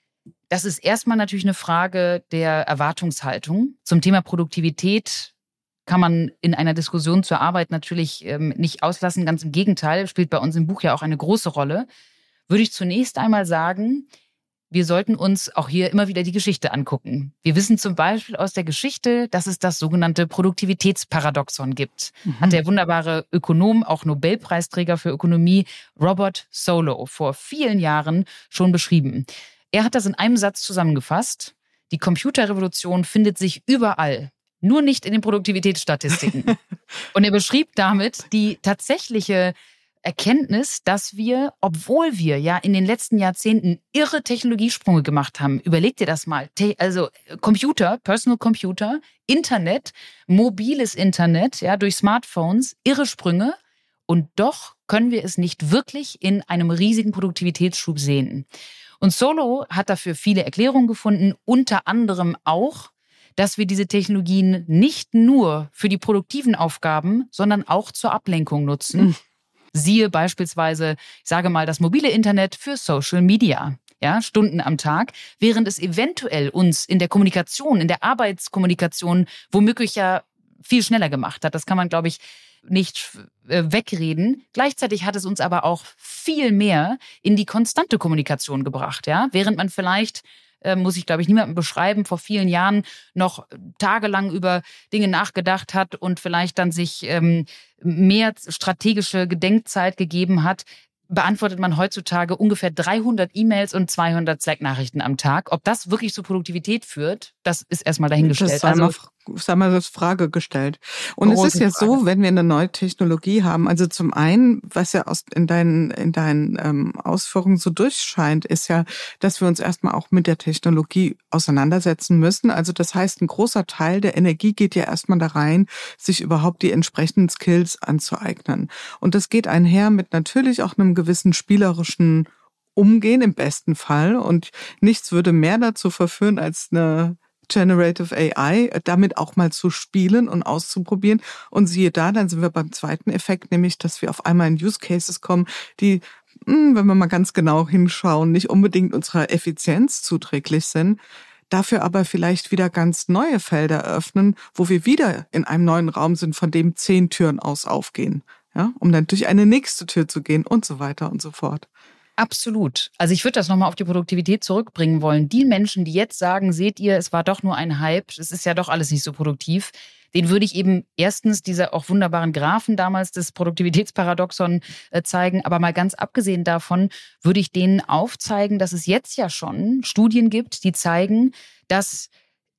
das ist erstmal natürlich eine Frage der Erwartungshaltung. Zum Thema Produktivität kann man in einer Diskussion zur Arbeit natürlich nicht auslassen. Ganz im Gegenteil, spielt bei uns im Buch ja auch eine große Rolle. Würde ich zunächst einmal sagen, wir sollten uns auch hier immer wieder die Geschichte angucken. Wir wissen zum Beispiel aus der Geschichte, dass es das sogenannte Produktivitätsparadoxon gibt. Hat der wunderbare Ökonom, auch Nobelpreisträger für Ökonomie, Robert Solow vor vielen Jahren schon beschrieben. Er hat das in einem Satz zusammengefasst. Die Computerrevolution findet sich überall, nur nicht in den Produktivitätsstatistiken. Und er beschrieb damit die tatsächliche Erkenntnis, dass wir, obwohl wir ja in den letzten Jahrzehnten irre Technologiesprünge gemacht haben, überleg dir das mal, also Computer, Personal Computer, Internet, mobiles Internet, ja, durch Smartphones, irre Sprünge, und doch können wir es nicht wirklich in einem riesigen Produktivitätsschub sehen. Und Solow hat dafür viele Erklärungen gefunden, unter anderem auch, dass wir diese Technologien nicht nur für die produktiven Aufgaben, sondern auch zur Ablenkung nutzen. Siehe beispielsweise, ich sage mal, das mobile Internet für Social Media, ja, Stunden am Tag, während es eventuell uns in der Kommunikation, in der Arbeitskommunikation womöglich ja viel schneller gemacht hat. Das kann man, glaube ich, nicht wegreden. Gleichzeitig hat es uns aber auch viel mehr in die konstante Kommunikation gebracht, ja, während man vielleicht muss ich, glaube ich, niemandem beschreiben, vor vielen Jahren noch tagelang über Dinge nachgedacht hat und vielleicht dann sich mehr strategische Gedenkzeit gegeben hat, beantwortet man heutzutage ungefähr 300 E-Mails und 200 Slack-Nachrichten am Tag. Ob das wirklich zur Produktivität führt, das ist erstmal dahingestellt.
Das sei mal als Frage gestellt. Und es ist ja so, wenn wir eine neue Technologie haben, also zum einen, was ja in deinen Ausführungen so durchscheint, ist ja, dass wir uns erstmal auch mit der Technologie auseinandersetzen müssen. Also das heißt, ein großer Teil der Energie geht ja erstmal da rein, sich überhaupt die entsprechenden Skills anzueignen. Und das geht einher mit natürlich auch einem gewissen spielerischen Umgehen im besten Fall. Und nichts würde mehr dazu verführen, als eine Generative AI, damit auch mal zu spielen und auszuprobieren. Und siehe da, dann sind wir beim zweiten Effekt, nämlich, dass wir auf einmal in Use Cases kommen, die, wenn wir mal ganz genau hinschauen, nicht unbedingt unserer Effizienz zuträglich sind, dafür aber vielleicht wieder ganz neue Felder öffnen, wo wir wieder in einem neuen Raum sind, von dem 10 Türen aus aufgehen, ja, um dann durch eine nächste Tür zu gehen und so weiter und so fort.
Absolut. Also ich würde das nochmal auf die Produktivität zurückbringen wollen. Die Menschen, die jetzt sagen, seht ihr, es war doch nur ein Hype, es ist ja doch alles nicht so produktiv, den würde ich eben erstens diese auch wunderbaren Graphen damals des Produktivitätsparadoxon zeigen. Aber mal ganz abgesehen davon würde ich denen aufzeigen, dass es jetzt ja schon Studien gibt, die zeigen, dass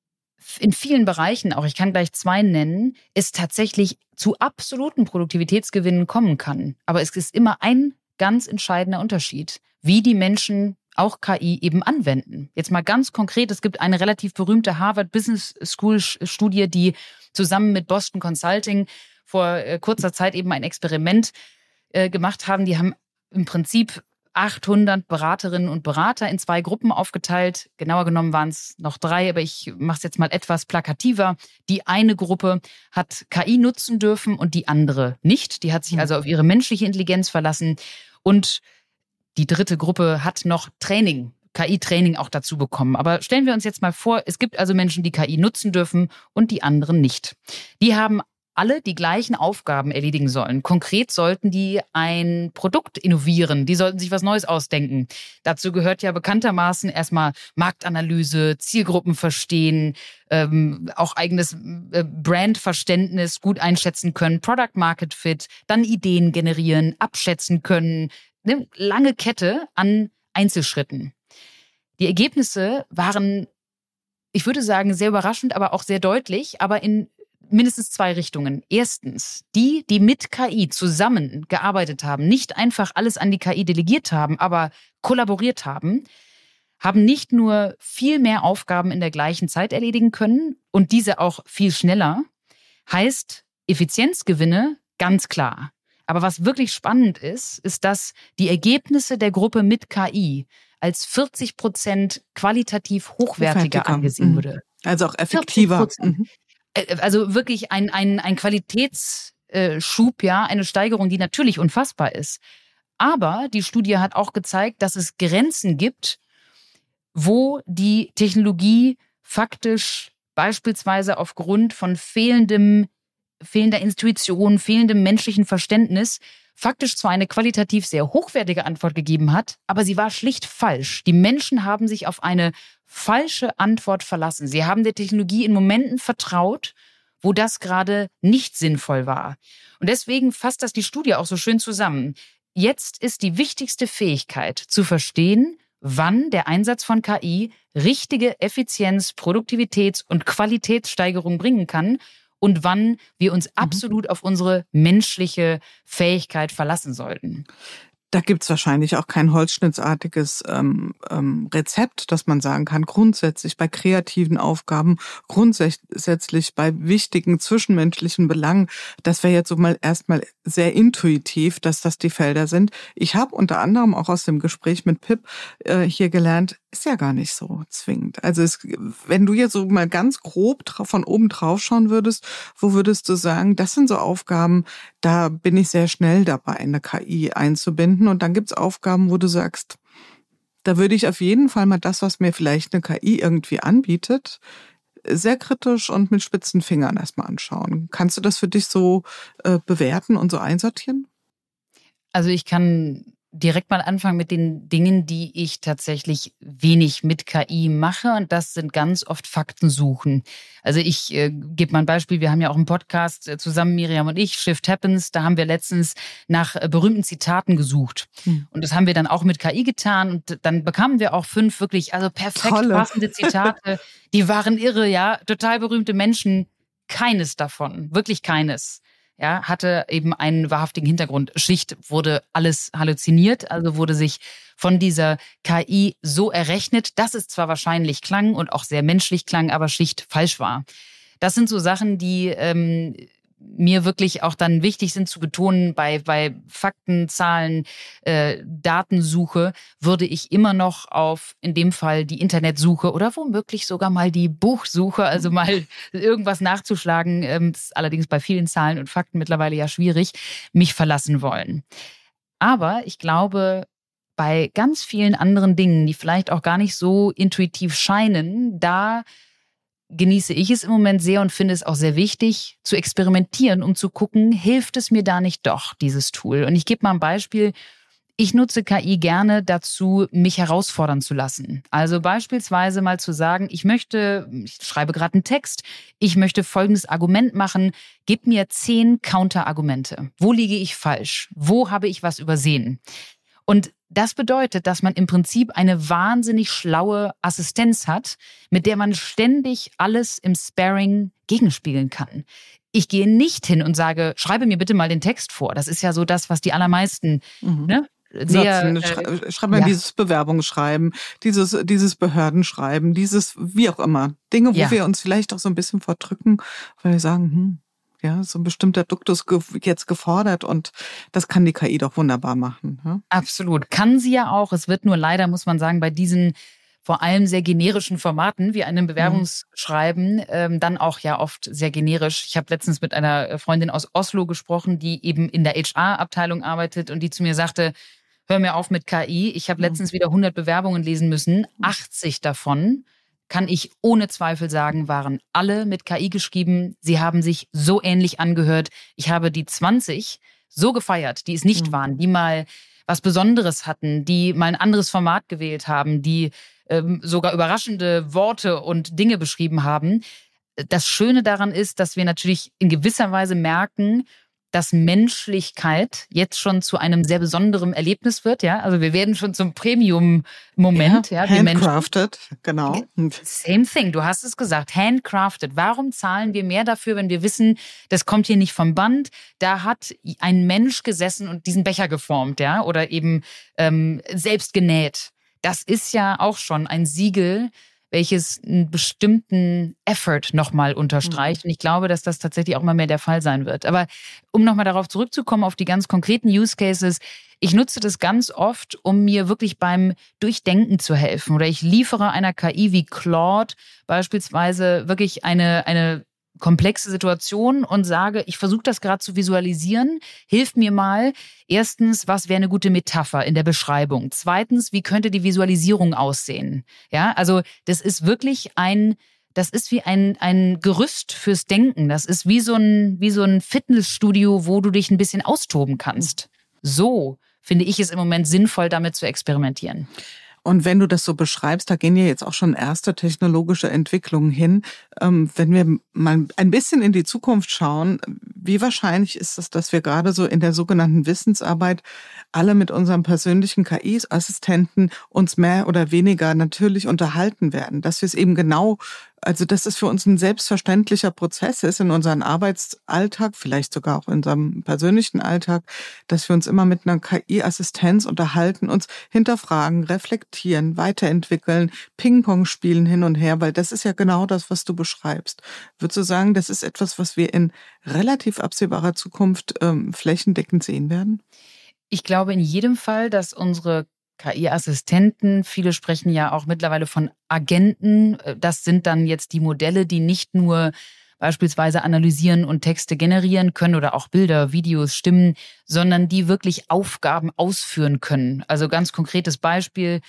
in vielen Bereichen, auch ich kann gleich 2 nennen, es tatsächlich zu absoluten Produktivitätsgewinnen kommen kann. Aber es ist immer ein ganz entscheidender Unterschied, wie die Menschen auch KI eben anwenden. Jetzt mal ganz konkret, es gibt eine relativ berühmte Harvard Business School Studie, die zusammen mit Boston Consulting vor kurzer Zeit eben ein Experiment gemacht haben. Die haben im Prinzip 800 Beraterinnen und Berater in 2 Gruppen aufgeteilt. Genauer genommen waren es noch 3, aber ich mache es jetzt mal etwas plakativer. Die eine Gruppe hat KI nutzen dürfen und die andere nicht. Die hat sich also auf ihre menschliche Intelligenz verlassen. Und die dritte Gruppe hat noch KI-Training auch dazu bekommen. Aber stellen wir uns jetzt mal vor, es gibt also Menschen, die KI nutzen dürfen und die anderen nicht. Die haben alle die gleichen Aufgaben erledigen sollen. Konkret sollten die ein Produkt innovieren. Die sollten sich was Neues ausdenken. Dazu gehört ja bekanntermaßen erstmal Marktanalyse, Zielgruppen verstehen, auch eigenes Brandverständnis gut einschätzen können, Product Market Fit, dann Ideen generieren, abschätzen können. Eine lange Kette an Einzelschritten. Die Ergebnisse waren, ich würde sagen, sehr überraschend, aber auch sehr deutlich, aber in mindestens 2 Richtungen. Erstens, die mit KI zusammengearbeitet haben, nicht einfach alles an die KI delegiert haben, aber kollaboriert haben nicht nur viel mehr Aufgaben in der gleichen Zeit erledigen können und diese auch viel schneller. Heißt Effizienzgewinne, ganz klar. Aber was wirklich spannend ist, dass die Ergebnisse der Gruppe mit KI als 40% qualitativ hochwertiger angesehen wurde.
Also auch effektiver.
Also wirklich ein Qualitätsschub, ja, eine Steigerung, die natürlich unfassbar ist. Aber die Studie hat auch gezeigt, dass es Grenzen gibt, wo die Technologie faktisch beispielsweise aufgrund von fehlender Intuition, fehlendem menschlichen Verständnis faktisch zwar eine qualitativ sehr hochwertige Antwort gegeben hat, aber sie war schlicht falsch. Die Menschen haben sich auf eine falsche Antwort verlassen. Sie haben der Technologie in Momenten vertraut, wo das gerade nicht sinnvoll war. Und deswegen fasst das die Studie auch so schön zusammen. Jetzt ist die wichtigste Fähigkeit zu verstehen, wann der Einsatz von KI richtige Effizienz, Produktivitäts- und Qualitätssteigerung bringen kann und wann wir uns absolut auf unsere menschliche Fähigkeit verlassen sollten.
Da gibt's wahrscheinlich auch kein holzschnittartiges Rezept, dass man sagen kann, grundsätzlich bei kreativen Aufgaben, grundsätzlich bei wichtigen zwischenmenschlichen Belangen. Das wäre jetzt so mal erstmal sehr intuitiv, dass das die Felder sind. Ich habe unter anderem auch aus dem Gespräch mit Pip hier gelernt, ist ja gar nicht so zwingend. Also wenn du jetzt so mal ganz grob von oben drauf schauen würdest, wo würdest du sagen, das sind so Aufgaben, da bin ich sehr schnell dabei, eine KI einzubinden. Und dann gibt's Aufgaben, wo du sagst, da würde ich auf jeden Fall mal das, was mir vielleicht eine KI irgendwie anbietet, sehr kritisch und mit spitzen Fingern erstmal anschauen. Kannst du das für dich so bewerten und so einsortieren?
Also ich kann direkt mal anfangen mit den Dingen, die ich tatsächlich wenig mit KI mache. Und das sind ganz oft Fakten suchen. Also ich gebe mal ein Beispiel. Wir haben ja auch einen Podcast zusammen, Miriam und ich, Shift Happens. Da haben wir letztens nach berühmten Zitaten gesucht. Und das haben wir dann auch mit KI getan. Und dann bekamen wir auch 5 wirklich perfekt passende Zitate. Die waren irre, ja. Total berühmte Menschen. Keines davon, wirklich keines, ja, hatte eben einen wahrhaftigen Hintergrund. Schlicht wurde alles halluziniert, also wurde sich von dieser KI so errechnet, dass es zwar wahrscheinlich klang und auch sehr menschlich klang, aber schlicht falsch war. Das sind so Sachen, die mir wirklich auch dann wichtig sind zu betonen. Bei Fakten, Zahlen, Datensuche würde ich immer noch auf, in dem Fall, die Internetsuche oder womöglich sogar mal die Buchsuche, also mal irgendwas nachzuschlagen, das ist allerdings bei vielen Zahlen und Fakten mittlerweile ja schwierig, mich verlassen wollen. Aber ich glaube, bei ganz vielen anderen Dingen, die vielleicht auch gar nicht so intuitiv scheinen, da genieße ich es im Moment sehr und finde es auch sehr wichtig, zu experimentieren, um zu gucken, hilft es mir da nicht doch, dieses Tool? Und ich gebe mal ein Beispiel. Ich nutze KI gerne dazu, mich herausfordern zu lassen. Also beispielsweise mal zu sagen, ich schreibe gerade einen Text, ich möchte folgendes Argument machen, gib mir 10 Counterargumente. Wo liege ich falsch? Wo habe ich was übersehen? Und das bedeutet, dass man im Prinzip eine wahnsinnig schlaue Assistenz hat, mit der man ständig alles im Sparring gegenspiegeln kann. Ich gehe nicht hin und sage, schreibe mir bitte mal den Text vor. Das ist ja so das, was die allermeisten
sehr... Schreib mal dieses Bewerbungsschreiben, dieses Behördenschreiben, dieses wie auch immer. Dinge, wo wir uns vielleicht auch so ein bisschen verdrücken, weil wir sagen, so ein bestimmter Duktus jetzt gefordert und das kann die KI doch wunderbar machen. Ja?
Absolut. Kann sie ja auch. Es wird nur leider, muss man sagen, bei diesen vor allem sehr generischen Formaten wie einem Bewerbungsschreiben dann auch ja oft sehr generisch. Ich habe letztens mit einer Freundin aus Oslo gesprochen, die eben in der HR-Abteilung arbeitet und die zu mir sagte, hör mir auf mit KI. Ich habe letztens wieder 100 Bewerbungen lesen müssen. 80 davon, kann ich ohne Zweifel sagen, waren alle mit KI geschrieben. Sie haben sich so ähnlich angehört. Ich habe die 20 so gefeiert, die es nicht waren, die mal was Besonderes hatten, die mal ein anderes Format gewählt haben, die sogar überraschende Worte und Dinge beschrieben haben. Das Schöne daran ist, dass wir natürlich in gewisser Weise merken, dass Menschlichkeit jetzt schon zu einem sehr besonderen Erlebnis wird. Ja, also wir werden schon zum Premium-Moment. Ja,
handcrafted, genau.
Same thing, du hast es gesagt, handcrafted. Warum zahlen wir mehr dafür, wenn wir wissen, das kommt hier nicht vom Band? Da hat ein Mensch gesessen und diesen Becher geformt, ja, oder eben selbst genäht. Das ist ja auch schon ein Siegel, welches einen bestimmten Effort nochmal unterstreicht. Und ich glaube, dass das tatsächlich auch immer mehr der Fall sein wird. Aber um nochmal darauf zurückzukommen, auf die ganz konkreten Use Cases, ich nutze das ganz oft, um mir wirklich beim Durchdenken zu helfen. Oder ich liefere einer KI wie Claude beispielsweise wirklich eine komplexe Situation und sage, ich versuche das gerade zu visualisieren, hilf mir mal. Erstens, was wäre eine gute Metapher in der Beschreibung? Zweitens, wie könnte die Visualisierung aussehen? Ja, also das ist wirklich das ist wie ein Gerüst fürs Denken. Das ist wie so ein Fitnessstudio, wo du dich ein bisschen austoben kannst. So finde ich es im Moment sinnvoll, damit zu experimentieren.
Und wenn du das so beschreibst, da gehen ja jetzt auch schon erste technologische Entwicklungen hin. Wenn wir mal ein bisschen in die Zukunft schauen, wie wahrscheinlich ist es, dass wir gerade so in der sogenannten Wissensarbeit alle mit unserem persönlichen KI-Assistenten uns mehr oder weniger natürlich unterhalten werden, dass wir es eben also dass es für uns ein selbstverständlicher Prozess ist in unserem Arbeitsalltag, vielleicht sogar auch in unserem persönlichen Alltag, dass wir uns immer mit einer KI-Assistenz unterhalten, uns hinterfragen, reflektieren, weiterentwickeln, Ping-Pong spielen hin und her, weil das ist ja genau das, was du beschreibst. Würdest du sagen, das ist etwas, was wir in relativ absehbarer Zukunft flächendeckend sehen werden?
Ich glaube in jedem Fall, dass unsere KI-Assistenten, viele sprechen ja auch mittlerweile von Agenten. Das sind dann jetzt die Modelle, die nicht nur beispielsweise analysieren und Texte generieren können oder auch Bilder, Videos, Stimmen, sondern die wirklich Aufgaben ausführen können. Also ganz konkretes Beispiel,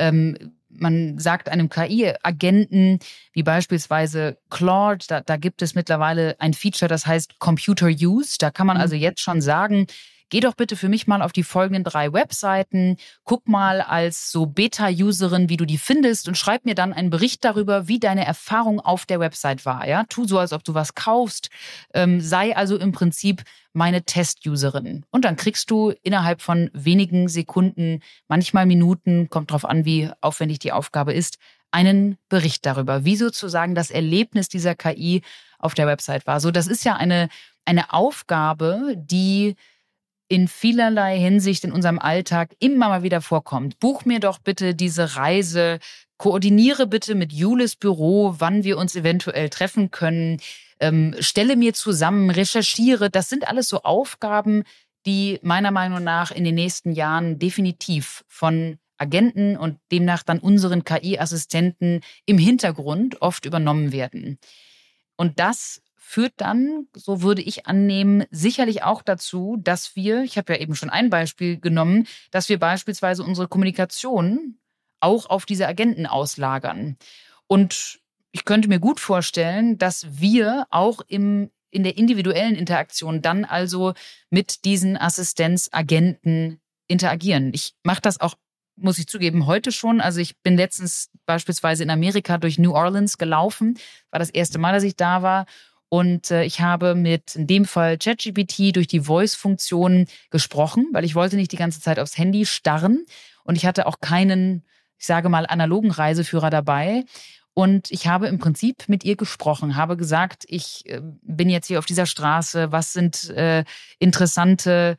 man sagt einem KI-Agenten, wie beispielsweise Claude, da gibt es mittlerweile ein Feature, das heißt Computer Use. Da kann man also jetzt schon sagen, geh doch bitte für mich mal auf die folgenden 3 Webseiten, guck mal als so Beta-Userin, wie du die findest und schreib mir dann einen Bericht darüber, wie deine Erfahrung auf der Website war. Ja? Tu so, als ob du was kaufst, sei also im Prinzip meine Test-Userin. Und dann kriegst du innerhalb von wenigen Sekunden, manchmal Minuten, kommt drauf an, wie aufwendig die Aufgabe ist, einen Bericht darüber, wie sozusagen das Erlebnis dieser KI auf der Website war. So, das ist ja eine Aufgabe, die in vielerlei Hinsicht in unserem Alltag immer mal wieder vorkommt. Buch mir doch bitte diese Reise, koordiniere bitte mit Julis Büro, wann wir uns eventuell treffen können, stelle mir zusammen, recherchiere. Das sind alles so Aufgaben, die meiner Meinung nach in den nächsten Jahren definitiv von Agenten und demnach dann unseren KI-Assistenten im Hintergrund oft übernommen werden. Und das führt dann, so würde ich annehmen, sicherlich auch dazu, dass ich habe ja eben schon ein Beispiel genommen, dass wir beispielsweise unsere Kommunikation auch auf diese Agenten auslagern. Und ich könnte mir gut vorstellen, dass wir auch in der individuellen Interaktion dann also mit diesen Assistenzagenten interagieren. Ich mache das auch, muss ich zugeben, heute schon. Also ich bin letztens beispielsweise in Amerika durch New Orleans gelaufen. War das erste Mal, dass ich da war. Und ich habe mit, in dem Fall ChatGPT, durch die Voice-Funktion gesprochen, weil ich wollte nicht die ganze Zeit aufs Handy starren. Und ich hatte auch keinen, ich sage mal, analogen Reiseführer dabei. Und ich habe im Prinzip mit ihr gesprochen, habe gesagt, ich bin jetzt hier auf dieser Straße, was sind interessante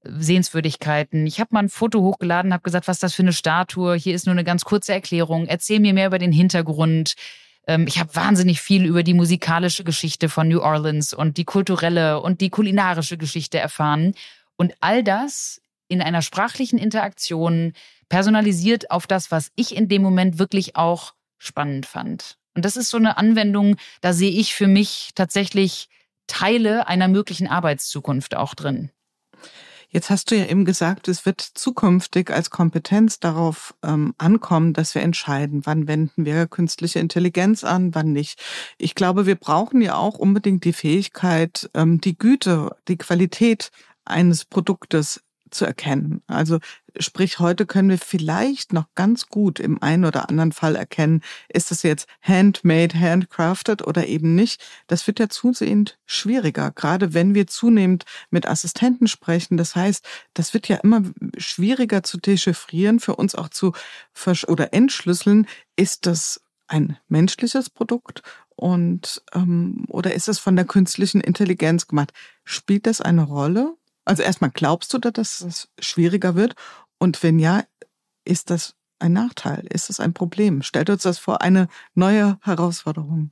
Sehenswürdigkeiten. Ich habe mal ein Foto hochgeladen, habe gesagt, was ist das für eine Statue? Hier ist nur eine ganz kurze Erklärung. Erzähl mir mehr über den Hintergrund. Ich habe wahnsinnig viel über die musikalische Geschichte von New Orleans und die kulturelle und die kulinarische Geschichte erfahren. Und all das in einer sprachlichen Interaktion, personalisiert auf das, was ich in dem Moment wirklich auch spannend fand. Und das ist so eine Anwendung, da sehe ich für mich tatsächlich Teile einer möglichen Arbeitszukunft auch drin.
Jetzt hast du ja eben gesagt, es wird zukünftig als Kompetenz darauf ankommen, dass wir entscheiden, wann wenden wir künstliche Intelligenz an, wann nicht. Ich glaube, wir brauchen ja auch unbedingt die Fähigkeit, die Güte, die Qualität eines Produktes zu erkennen. Also sprich, heute können wir vielleicht noch ganz gut im einen oder anderen Fall erkennen, ist es jetzt handmade, handcrafted oder eben nicht. Das wird ja zusehends schwieriger, gerade wenn wir zunehmend mit Assistenten sprechen. Das heißt, das wird ja immer schwieriger zu dechiffrieren, für uns auch zu oder entschlüsseln, ist das ein menschliches Produkt und oder ist es von der künstlichen Intelligenz gemacht? Spielt das eine Rolle? Also erstmal, glaubst du, dass es schwieriger wird? Und wenn ja, ist das ein Nachteil? Ist das ein Problem? Stellt uns das vor eine neue Herausforderung?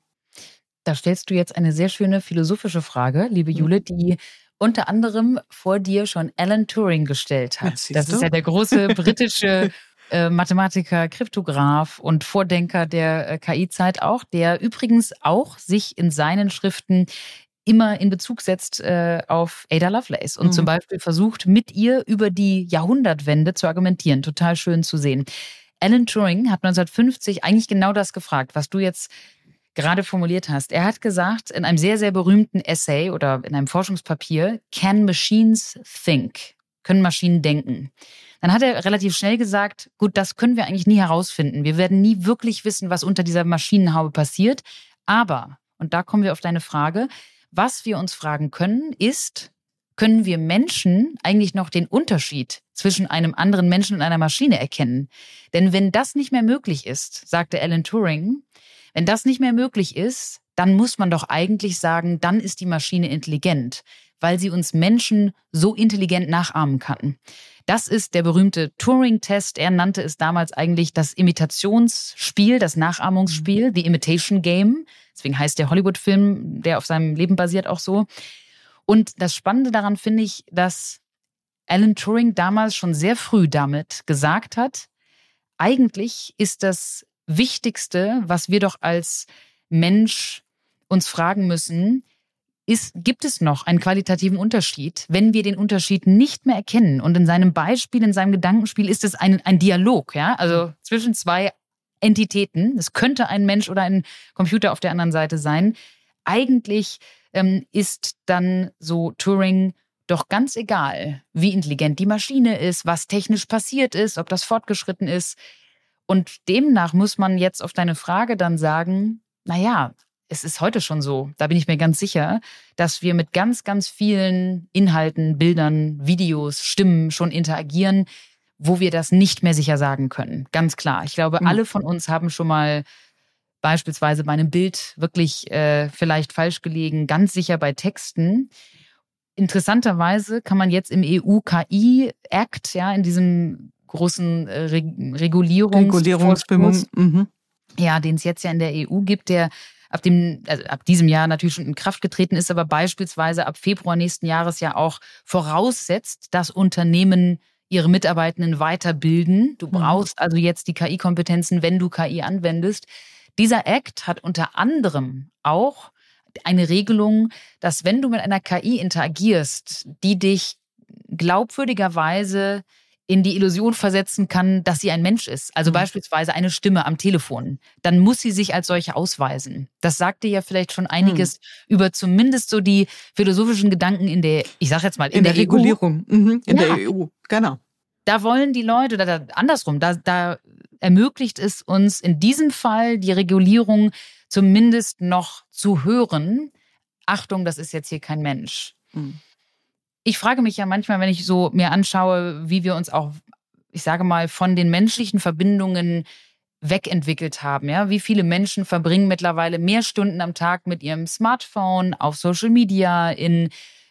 Da stellst du jetzt eine sehr schöne philosophische Frage, liebe Jule, die unter anderem vor dir schon Alan Turing gestellt hat. Das ist ja der große britische Mathematiker, Kryptograph und Vordenker der KI-Zeit auch, der übrigens auch sich in seinen Schriften immer in Bezug setzt auf Ada Lovelace und zum Beispiel versucht, mit ihr über die Jahrhundertwende zu argumentieren. Total schön zu sehen. Alan Turing hat 1950 eigentlich genau das gefragt, was du jetzt gerade formuliert hast. Er hat gesagt, in einem sehr, sehr berühmten Essay oder in einem Forschungspapier, Can machines think? Können Maschinen denken? Dann hat er relativ schnell gesagt, gut, das können wir eigentlich nie herausfinden. Wir werden nie wirklich wissen, was unter dieser Maschinenhaube passiert. Aber, und da kommen wir auf deine Frage, was wir uns fragen können, ist, können wir Menschen eigentlich noch den Unterschied zwischen einem anderen Menschen und einer Maschine erkennen? Denn wenn das nicht mehr möglich ist, sagte Alan Turing, wenn das nicht mehr möglich ist, dann muss man doch eigentlich sagen, dann ist die Maschine intelligent, weil sie uns Menschen so intelligent nachahmen kann. Das ist der berühmte Turing-Test. Er nannte es damals eigentlich das Imitationsspiel, das Nachahmungsspiel, The Imitation Game. Deswegen heißt der Hollywood-Film, der auf seinem Leben basiert, auch so. Und das Spannende daran finde ich, dass Alan Turing damals schon sehr früh damit gesagt hat, eigentlich ist das Wichtigste, was wir doch als Mensch uns fragen müssen, gibt es noch einen qualitativen Unterschied, wenn wir den Unterschied nicht mehr erkennen? Und in seinem Beispiel, in seinem Gedankenspiel ist es ein Dialog, ja, also zwischen zwei Entitäten. Es könnte ein Mensch oder ein Computer auf der anderen Seite sein. Eigentlich ist dann so Turing doch ganz egal, wie intelligent die Maschine ist, was technisch passiert ist, ob das fortgeschritten ist. Und demnach muss man jetzt auf deine Frage dann sagen, naja, es ist heute schon so, da bin ich mir ganz sicher, dass wir mit ganz, ganz vielen Inhalten, Bildern, Videos, Stimmen schon interagieren, wo wir das nicht mehr sicher sagen können. Ganz klar. Ich glaube, alle von uns haben schon mal beispielsweise bei einem Bild wirklich vielleicht falsch gelegen, ganz sicher bei Texten. Interessanterweise kann man jetzt im EU-KI-Act, ja, in diesem großen Regulierungsbemühungen, ja, den es jetzt ja in der EU gibt, der ab diesem Jahr natürlich schon in Kraft getreten ist, aber beispielsweise ab Februar nächsten Jahres ja auch voraussetzt, dass Unternehmen ihre Mitarbeitenden weiterbilden. Du brauchst also jetzt die KI-Kompetenzen, wenn du KI anwendest. Dieser Act hat unter anderem auch eine Regelung, dass wenn du mit einer KI interagierst, die dich glaubwürdigerweise in die Illusion versetzen kann, dass sie ein Mensch ist. Also beispielsweise eine Stimme am Telefon. Dann muss sie sich als solche ausweisen. Das sagt dir ja vielleicht schon einiges über zumindest so die philosophischen Gedanken in der, ich sag jetzt mal, in der
Regulierung. In der EU, genau.
Da wollen die Leute, oder andersrum, da ermöglicht es uns in diesem Fall die Regulierung zumindest noch zu hören. Achtung, das ist jetzt hier kein Mensch. Ich frage mich ja manchmal, wenn ich so mir anschaue, wie wir uns auch, ich sage mal, von den menschlichen Verbindungen wegentwickelt haben. Ja? Wie viele Menschen verbringen mittlerweile mehr Stunden am Tag mit ihrem Smartphone, auf Social Media, in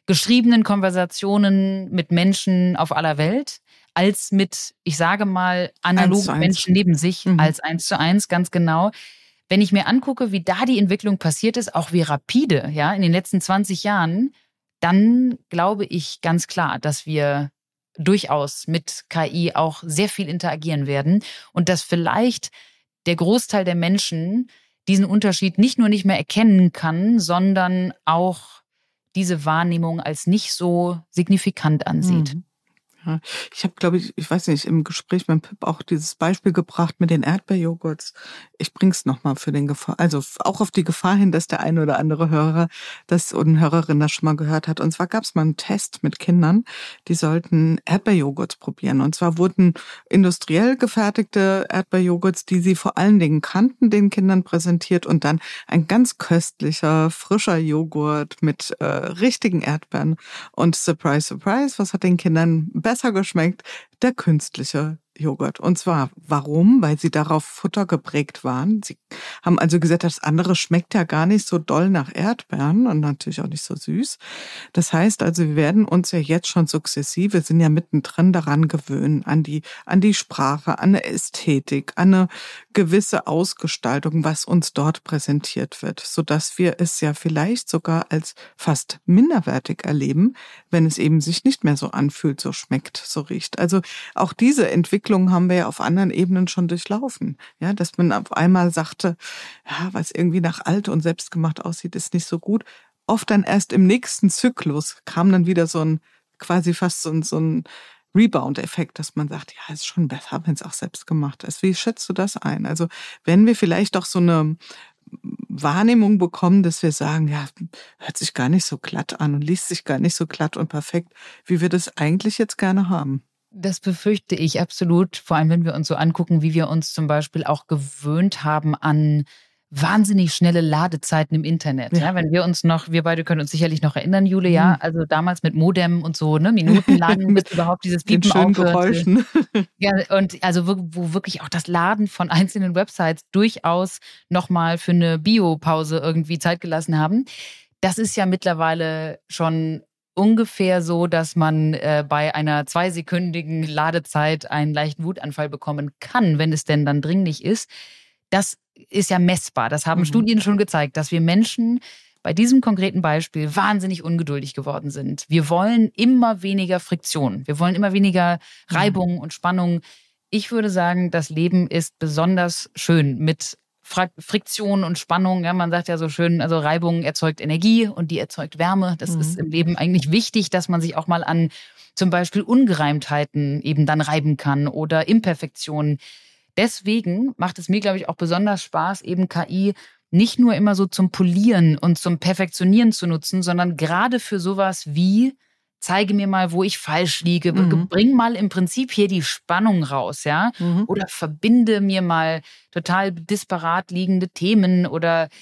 geschriebenen Konversationen mit Menschen auf aller Welt, als mit, ich sage mal, analogen Menschen neben sich, als 1:1, ganz genau. Wenn ich mir angucke, wie da die Entwicklung passiert ist, auch wie rapide, ja, in den letzten 20 Jahren, dann glaube ich ganz klar, dass wir durchaus mit KI auch sehr viel interagieren werden und dass vielleicht der Großteil der Menschen diesen Unterschied nicht nur nicht mehr erkennen kann, sondern auch diese Wahrnehmung als nicht so signifikant ansieht.
Ja, ich habe, glaube ich weiß nicht, im Gespräch mit Pip auch dieses Beispiel gebracht mit den Erdbeerjoghurts. Ich bring's nochmal für den Gefahr, also auch auf die Gefahr hin, dass der eine oder andere Hörer das und Hörerin das schon mal gehört hat. Und zwar gab's mal einen Test mit Kindern, die sollten Erdbeerjoghurts probieren. Und zwar wurden industriell gefertigte Erdbeerjoghurts, die sie vor allen Dingen kannten, den Kindern präsentiert und dann ein ganz köstlicher, frischer Joghurt mit richtigen Erdbeeren. Und surprise, surprise, was hat den Kindern besser geschmeckt? Der künstliche Joghurt. Und zwar, warum? Weil sie darauf Futter geprägt waren. Sie haben also gesagt, das andere schmeckt ja gar nicht so doll nach Erdbeeren und natürlich auch nicht so süß. Das heißt also, wir werden uns ja jetzt schon sukzessive, sind ja mittendrin daran gewöhnen, an die Sprache, an eine Ästhetik, an eine gewisse Ausgestaltung, was uns dort präsentiert wird, sodass wir es ja vielleicht sogar als fast minderwertig erleben, wenn es eben sich nicht mehr so anfühlt, so schmeckt, so riecht. Also auch diese Entwicklung haben wir ja auf anderen Ebenen schon durchlaufen. Ja, dass man auf einmal sagte, ja, was irgendwie nach alt und selbstgemacht aussieht, ist nicht so gut. Oft dann erst im nächsten Zyklus kam dann wieder so ein, quasi fast so ein Rebound-Effekt, dass man sagt, ja, ist schon besser, wenn es auch selbst gemacht ist. Wie schätzt du das ein? Also wenn wir vielleicht auch so eine Wahrnehmung bekommen, dass wir sagen, ja, hört sich gar nicht so glatt an und liest sich gar nicht so glatt und perfekt, wie wir das eigentlich jetzt gerne haben.
Das befürchte ich absolut, vor allem wenn wir uns so angucken, wie wir uns zum Beispiel auch gewöhnt haben an wahnsinnig schnelle Ladezeiten im Internet. Ja, wenn wir beide können uns sicherlich noch erinnern, Julia, also damals mit Modem und so, ne, Minuten laden, bis überhaupt dieses Piepen aufhörte. Ja, und also wo wirklich auch das Laden von einzelnen Websites durchaus nochmal für eine Biopause irgendwie Zeit gelassen haben. Das ist ja mittlerweile schon ungefähr so, dass man bei einer 2-sekündigen Ladezeit einen leichten Wutanfall bekommen kann, wenn es denn dann dringlich ist. Das ist ja messbar. Das haben Studien schon gezeigt, dass wir Menschen bei diesem konkreten Beispiel wahnsinnig ungeduldig geworden sind. Wir wollen immer weniger Friktion. Wir wollen immer weniger Reibung und Spannung. Ich würde sagen, das Leben ist besonders schön mit Friktion und Spannung. Ja, man sagt ja so schön, also Reibung erzeugt Energie und die erzeugt Wärme. Das ist im Leben eigentlich wichtig, dass man sich auch mal an zum Beispiel Ungereimtheiten eben dann reiben kann oder Imperfektionen. Deswegen macht es mir, glaube ich, auch besonders Spaß, eben KI nicht nur immer so zum Polieren und zum Perfektionieren zu nutzen, sondern gerade für sowas wie zeige mir mal, wo ich falsch liege. Bring mal im Prinzip hier die Spannung raus, ja? Oder verbinde mir mal total disparat liegende Themen. Oder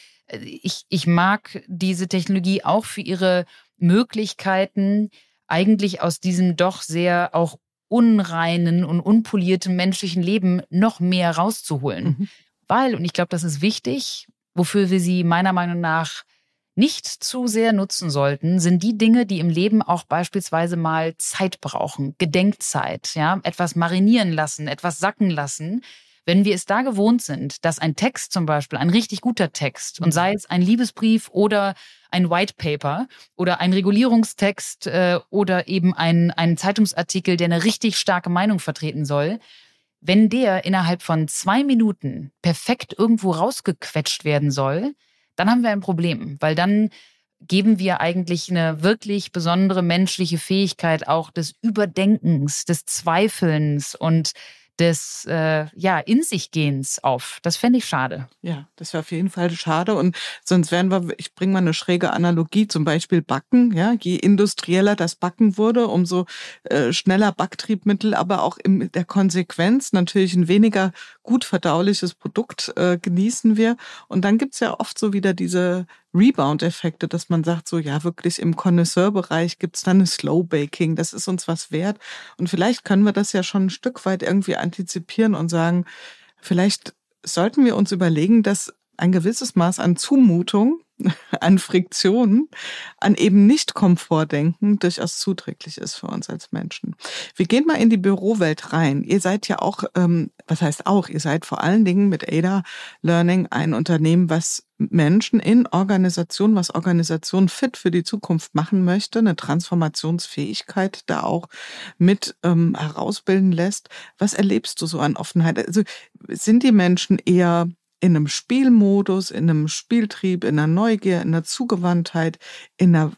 ich mag diese Technologie auch für ihre Möglichkeiten, eigentlich aus diesem doch sehr auch unreinen und unpolierten menschlichen Leben noch mehr rauszuholen. Weil, und ich glaube, das ist wichtig, wofür wir sie meiner Meinung nach nicht zu sehr nutzen sollten, sind die Dinge, die im Leben auch beispielsweise mal Zeit brauchen, Gedenkzeit, ja, etwas marinieren lassen, etwas sacken lassen. Wenn wir es da gewohnt sind, dass ein Text zum Beispiel, ein richtig guter Text, und sei es ein Liebesbrief oder ein White Paper oder ein Regulierungstext oder eben ein Zeitungsartikel, der eine richtig starke Meinung vertreten soll, wenn der innerhalb von 2 Minuten perfekt irgendwo rausgequetscht werden soll, dann haben wir ein Problem, weil dann geben wir eigentlich eine wirklich besondere menschliche Fähigkeit auch des Überdenkens, des Zweifelns und des in sich Gehens auf. Das fände ich schade.
Ja, das wäre auf jeden Fall schade. Und sonst ich bringe mal eine schräge Analogie, zum Beispiel Backen. Ja, je industrieller das Backen wurde, umso schneller Backtriebmittel, aber auch in der Konsequenz natürlich ein weniger gut verdauliches Produkt genießen wir. Und dann gibt's ja oft so wieder diese Rebound-Effekte, dass man sagt, so ja, wirklich im Connoisseur-Bereich gibt's dann ein Slow-Baking, das ist uns was wert. Und vielleicht können wir das ja schon ein Stück weit irgendwie antizipieren und sagen, vielleicht sollten wir uns überlegen, dass ein gewisses Maß an Zumutung, an Friktionen, an eben Nicht-Komfortdenken durchaus zuträglich ist für uns als Menschen. Wir gehen mal in die Bürowelt rein. Ihr seid ja auch, was heißt auch, ihr seid vor allen Dingen mit Ada Learning ein Unternehmen, was Menschen in Organisationen, was Organisationen fit für die Zukunft machen möchte, eine Transformationsfähigkeit da auch mit herausbilden lässt. Was erlebst du so an Offenheit? Also sind die Menschen eher in einem Spielmodus, in einem Spieltrieb, in einer Neugier, in einer Zugewandtheit, in einer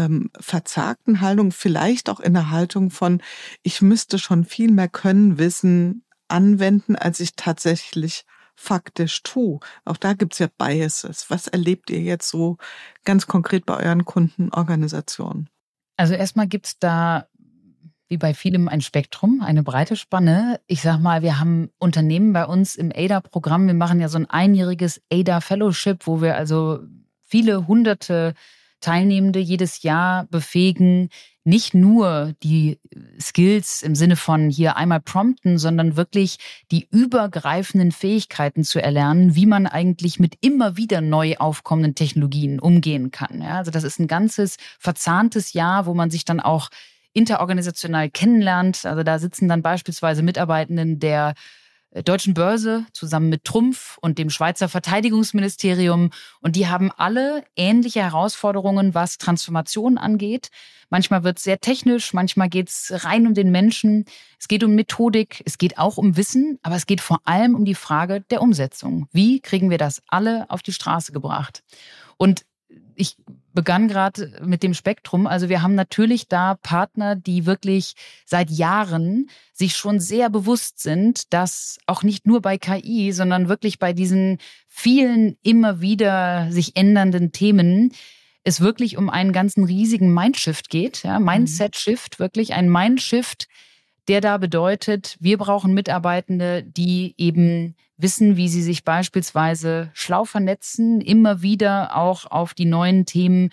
verzagten Haltung, vielleicht auch in der Haltung von, ich müsste schon viel mehr können, wissen, anwenden, als ich tatsächlich faktisch tue. Auch da gibt's ja Biases. Was erlebt ihr jetzt so ganz konkret bei euren Kundenorganisationen?
Also erstmal gibt's da wie bei vielem ein Spektrum, eine breite Spanne. Ich sag mal, wir haben Unternehmen bei uns im ADA-Programm. Wir machen ja so ein einjähriges ADA-Fellowship, wo wir also viele hunderte Teilnehmende jedes Jahr befähigen, nicht nur die Skills im Sinne von hier einmal prompten, sondern wirklich die übergreifenden Fähigkeiten zu erlernen, wie man eigentlich mit immer wieder neu aufkommenden Technologien umgehen kann. Ja, also das ist ein ganzes verzahntes Jahr, wo man sich dann auch interorganisational kennenlernt. Also da sitzen dann beispielsweise Mitarbeitenden der Deutschen Börse zusammen mit Trumpf und dem Schweizer Verteidigungsministerium. Und die haben alle ähnliche Herausforderungen, was Transformation angeht. Manchmal wird es sehr technisch, manchmal geht es rein um den Menschen. Es geht um Methodik, es geht auch um Wissen, aber es geht vor allem um die Frage der Umsetzung. Wie kriegen wir das alle auf die Straße gebracht? Und ich begann gerade mit dem Spektrum. Also wir haben natürlich da Partner, die wirklich seit Jahren sich schon sehr bewusst sind, dass auch nicht nur bei KI, sondern wirklich bei diesen vielen immer wieder sich ändernden Themen es wirklich um einen ganzen riesigen Mindshift geht. Ja, Mindset-Shift, wirklich ein Mindshift, der da bedeutet, wir brauchen Mitarbeitende, die eben wissen, wie sie sich beispielsweise schlau vernetzen, immer wieder auch auf die neuen Themen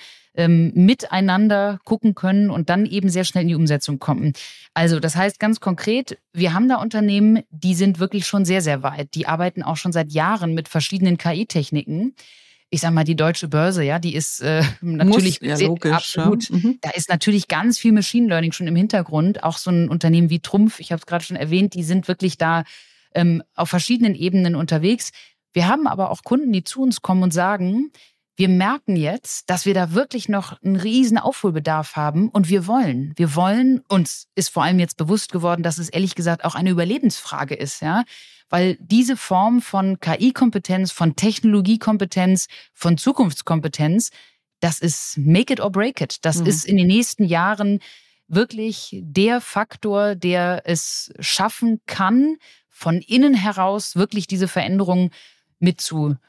miteinander gucken können und dann eben sehr schnell in die Umsetzung kommen. Also das heißt ganz konkret, wir haben da Unternehmen, die sind wirklich schon sehr, sehr weit. Die arbeiten auch schon seit Jahren mit verschiedenen KI-Techniken. Ich sag mal, die Deutsche Börse, ja, die ist natürlich
ja, logisch,
absolut.
Ja.
Da ist natürlich ganz viel Machine Learning schon im Hintergrund. Auch so ein Unternehmen wie Trumpf, ich habe es gerade schon erwähnt, die sind wirklich da auf verschiedenen Ebenen unterwegs. Wir haben aber auch Kunden, die zu uns kommen und sagen, wir merken jetzt, dass wir da wirklich noch einen riesen Aufholbedarf haben und wir wollen, uns ist vor allem jetzt bewusst geworden, dass es ehrlich gesagt auch eine Überlebensfrage ist, ja, weil diese Form von KI-Kompetenz, von Technologiekompetenz, von Zukunftskompetenz, das ist make it or break it. Das ist in den nächsten Jahren wirklich der Faktor, der es schaffen kann, von innen heraus wirklich diese Veränderung mit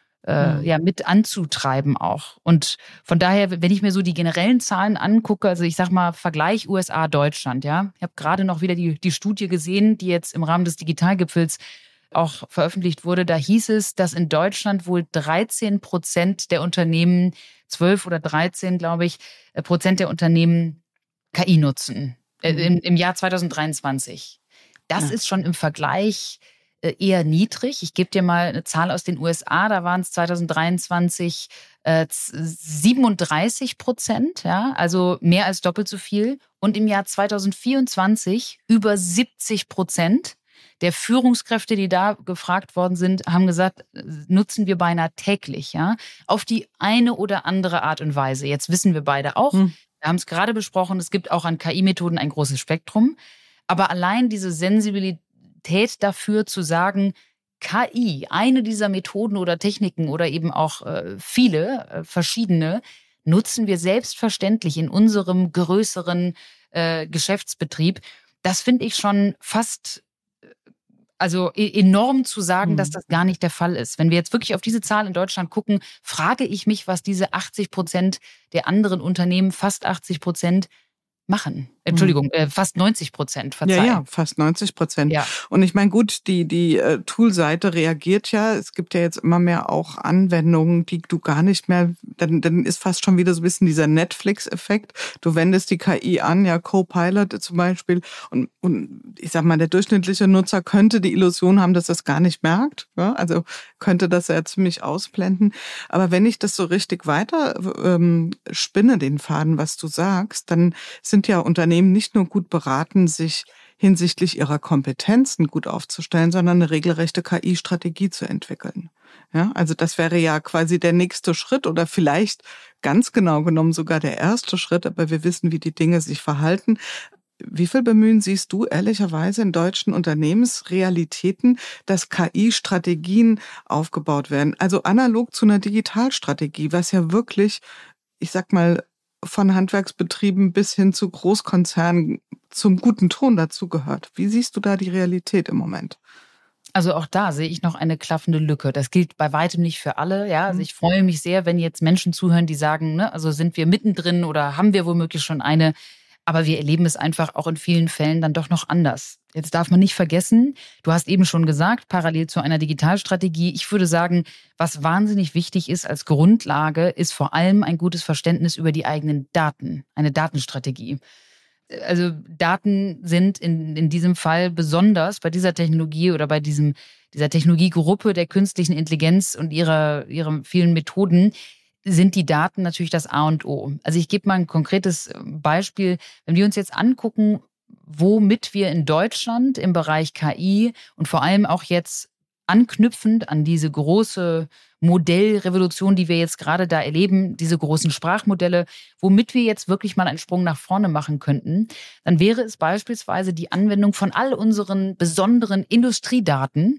anzutreiben auch. Und von daher, wenn ich mir so die generellen Zahlen angucke, also ich sag mal Vergleich USA, Deutschland, ja. Ich habe gerade noch wieder die Studie gesehen, die jetzt im Rahmen des Digitalgipfels auch veröffentlicht wurde. Da hieß es, dass in Deutschland wohl 13% der Unternehmen, 12 oder 13, glaube ich, Prozent der Unternehmen KI nutzen im Jahr 2023. Das ist schon im Vergleich eher niedrig. Ich gebe dir mal eine Zahl aus den USA, da waren es 2023 37%, ja, also mehr als doppelt so viel. Und im Jahr 2024 über 70% der Führungskräfte, die da gefragt worden sind, haben gesagt, nutzen wir beinahe täglich, ja, auf die eine oder andere Art und Weise. Jetzt wissen wir beide auch, wir haben es gerade besprochen, es gibt auch an KI-Methoden ein großes Spektrum. Aber allein diese Sensibilität dafür zu sagen, KI, eine dieser Methoden oder Techniken oder eben auch viele verschiedene, nutzen wir selbstverständlich in unserem größeren Geschäftsbetrieb. Das finde ich schon fast enorm zu sagen, dass das gar nicht der Fall ist. Wenn wir jetzt wirklich auf diese Zahl in Deutschland gucken, frage ich mich, was diese 80% der anderen Unternehmen, fast 80%, machen. Entschuldigung, fast 90%,
verzeihung. Ja, fast 90%.
Ja.
Und ich meine, gut, die Tool-Seite reagiert ja. Es gibt ja jetzt immer mehr auch Anwendungen, die du gar nicht mehr, dann ist fast schon wieder so ein bisschen dieser Netflix-Effekt. Du wendest die KI an, ja, Copilot zum Beispiel. Und ich sag mal, der durchschnittliche Nutzer könnte die Illusion haben, dass er es gar nicht merkt. Ja? Also könnte das ja ziemlich ausblenden. Aber wenn ich das so richtig weiter spinne, den Faden, was du sagst, dann sind ja Unternehmen nicht nur gut beraten, sich hinsichtlich ihrer Kompetenzen gut aufzustellen, sondern eine regelrechte KI-Strategie zu entwickeln. Ja, also das wäre ja quasi der nächste Schritt oder vielleicht ganz genau genommen sogar der erste Schritt, aber wir wissen, wie die Dinge sich verhalten. Wie viel Bemühen siehst du ehrlicherweise in deutschen Unternehmensrealitäten, dass KI-Strategien aufgebaut werden? Also analog zu einer Digitalstrategie, was ja wirklich, ich sag mal, von Handwerksbetrieben bis hin zu Großkonzernen zum guten Ton dazugehört. Wie siehst du da die Realität im Moment?
Also auch da sehe ich noch eine klaffende Lücke. Das gilt bei weitem nicht für alle. Ja, also ich freue mich sehr, wenn jetzt Menschen zuhören, die sagen, ne, also sind wir mittendrin oder haben wir womöglich schon eine. Aber wir erleben es einfach auch in vielen Fällen dann doch noch anders. Jetzt darf man nicht vergessen, du hast eben schon gesagt, parallel zu einer Digitalstrategie, ich würde sagen, was wahnsinnig wichtig ist als Grundlage, ist vor allem ein gutes Verständnis über die eigenen Daten, eine Datenstrategie. Also Daten sind in diesem Fall besonders bei dieser Technologie oder bei dieser Technologiegruppe der künstlichen Intelligenz und ihrer vielen Methoden, sind die Daten natürlich das A und O. Also ich gebe mal ein konkretes Beispiel. Wenn wir uns jetzt angucken, womit wir in Deutschland im Bereich KI und vor allem auch jetzt anknüpfend an diese große Modellrevolution, die wir jetzt gerade da erleben, diese großen Sprachmodelle, womit wir jetzt wirklich mal einen Sprung nach vorne machen könnten, dann wäre es beispielsweise die Anwendung von all unseren besonderen Industriedaten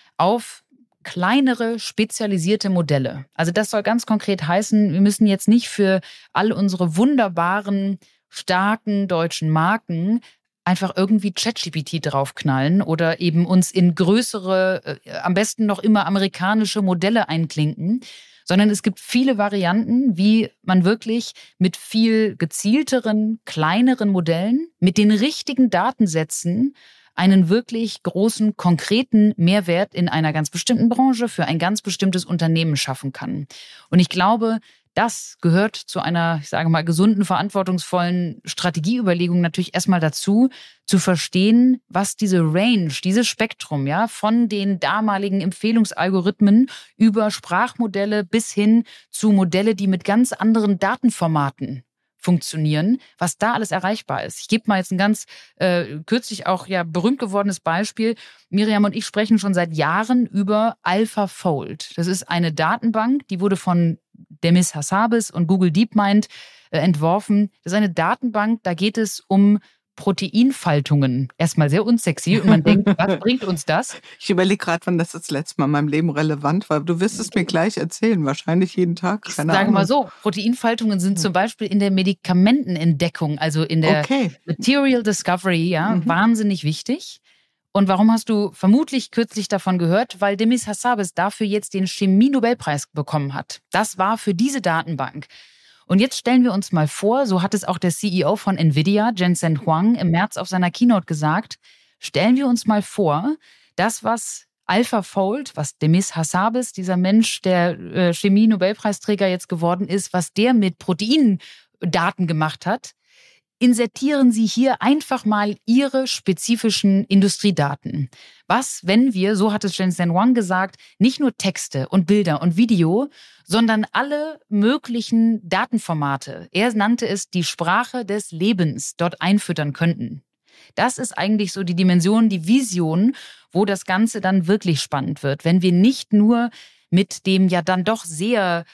auf kleinere, spezialisierte Modelle. Also das soll ganz konkret heißen, wir müssen jetzt nicht für all unsere wunderbaren, starken deutschen Marken einfach irgendwie ChatGPT draufknallen oder eben uns in größere, am besten noch immer amerikanische Modelle einklinken, sondern es gibt viele Varianten, wie man wirklich mit viel gezielteren, kleineren Modellen, mit den richtigen Datensätzen einen wirklich großen, konkreten Mehrwert in einer ganz bestimmten Branche für ein ganz bestimmtes Unternehmen schaffen kann. Und ich glaube, das gehört zu einer, ich sage mal, gesunden, verantwortungsvollen Strategieüberlegung natürlich erstmal dazu, zu verstehen, was diese Range, dieses Spektrum, ja, von den damaligen Empfehlungsalgorithmen über Sprachmodelle bis hin zu Modelle, die mit ganz anderen Datenformaten funktionieren, was da alles erreichbar ist. Ich gebe mal jetzt ein ganz kürzlich auch ja berühmt gewordenes Beispiel. Miriam und ich sprechen schon seit Jahren über AlphaFold. Das ist eine Datenbank, die wurde von Demis Hassabis und Google DeepMind entworfen. Das ist eine Datenbank, da geht es um Proteinfaltungen. Erstmal sehr unsexy und man denkt, was bringt uns das?
Ich überlege gerade, wann das letzte Mal in meinem Leben relevant war. Du wirst es mir gleich erzählen, wahrscheinlich jeden Tag.
Ich sage mal so, Proteinfaltungen sind zum Beispiel in der Medikamentenentdeckung, also in der Material Discovery, ja, wahnsinnig wichtig. Und warum hast du vermutlich kürzlich davon gehört? Weil Demis Hassabis dafür jetzt den Chemie-Nobelpreis bekommen hat. Das war für diese Datenbank. Und jetzt stellen wir uns mal vor, so hat es auch der CEO von Nvidia, Jensen Huang, im März auf seiner Keynote gesagt, stellen wir uns mal vor, das, was AlphaFold, was Demis Hassabis, dieser Mensch, der Chemie-Nobelpreisträger jetzt geworden ist, was der mit Proteindaten gemacht hat, insertieren Sie hier einfach mal Ihre spezifischen Industriedaten. Was, wenn wir, so hat es Jensen Huang gesagt, nicht nur Texte und Bilder und Video, sondern alle möglichen Datenformate, er nannte es die Sprache des Lebens, dort einfüttern könnten. Das ist eigentlich so die Dimension, die Vision, wo das Ganze dann wirklich spannend wird, wenn wir nicht nur mit dem ja dann doch sehr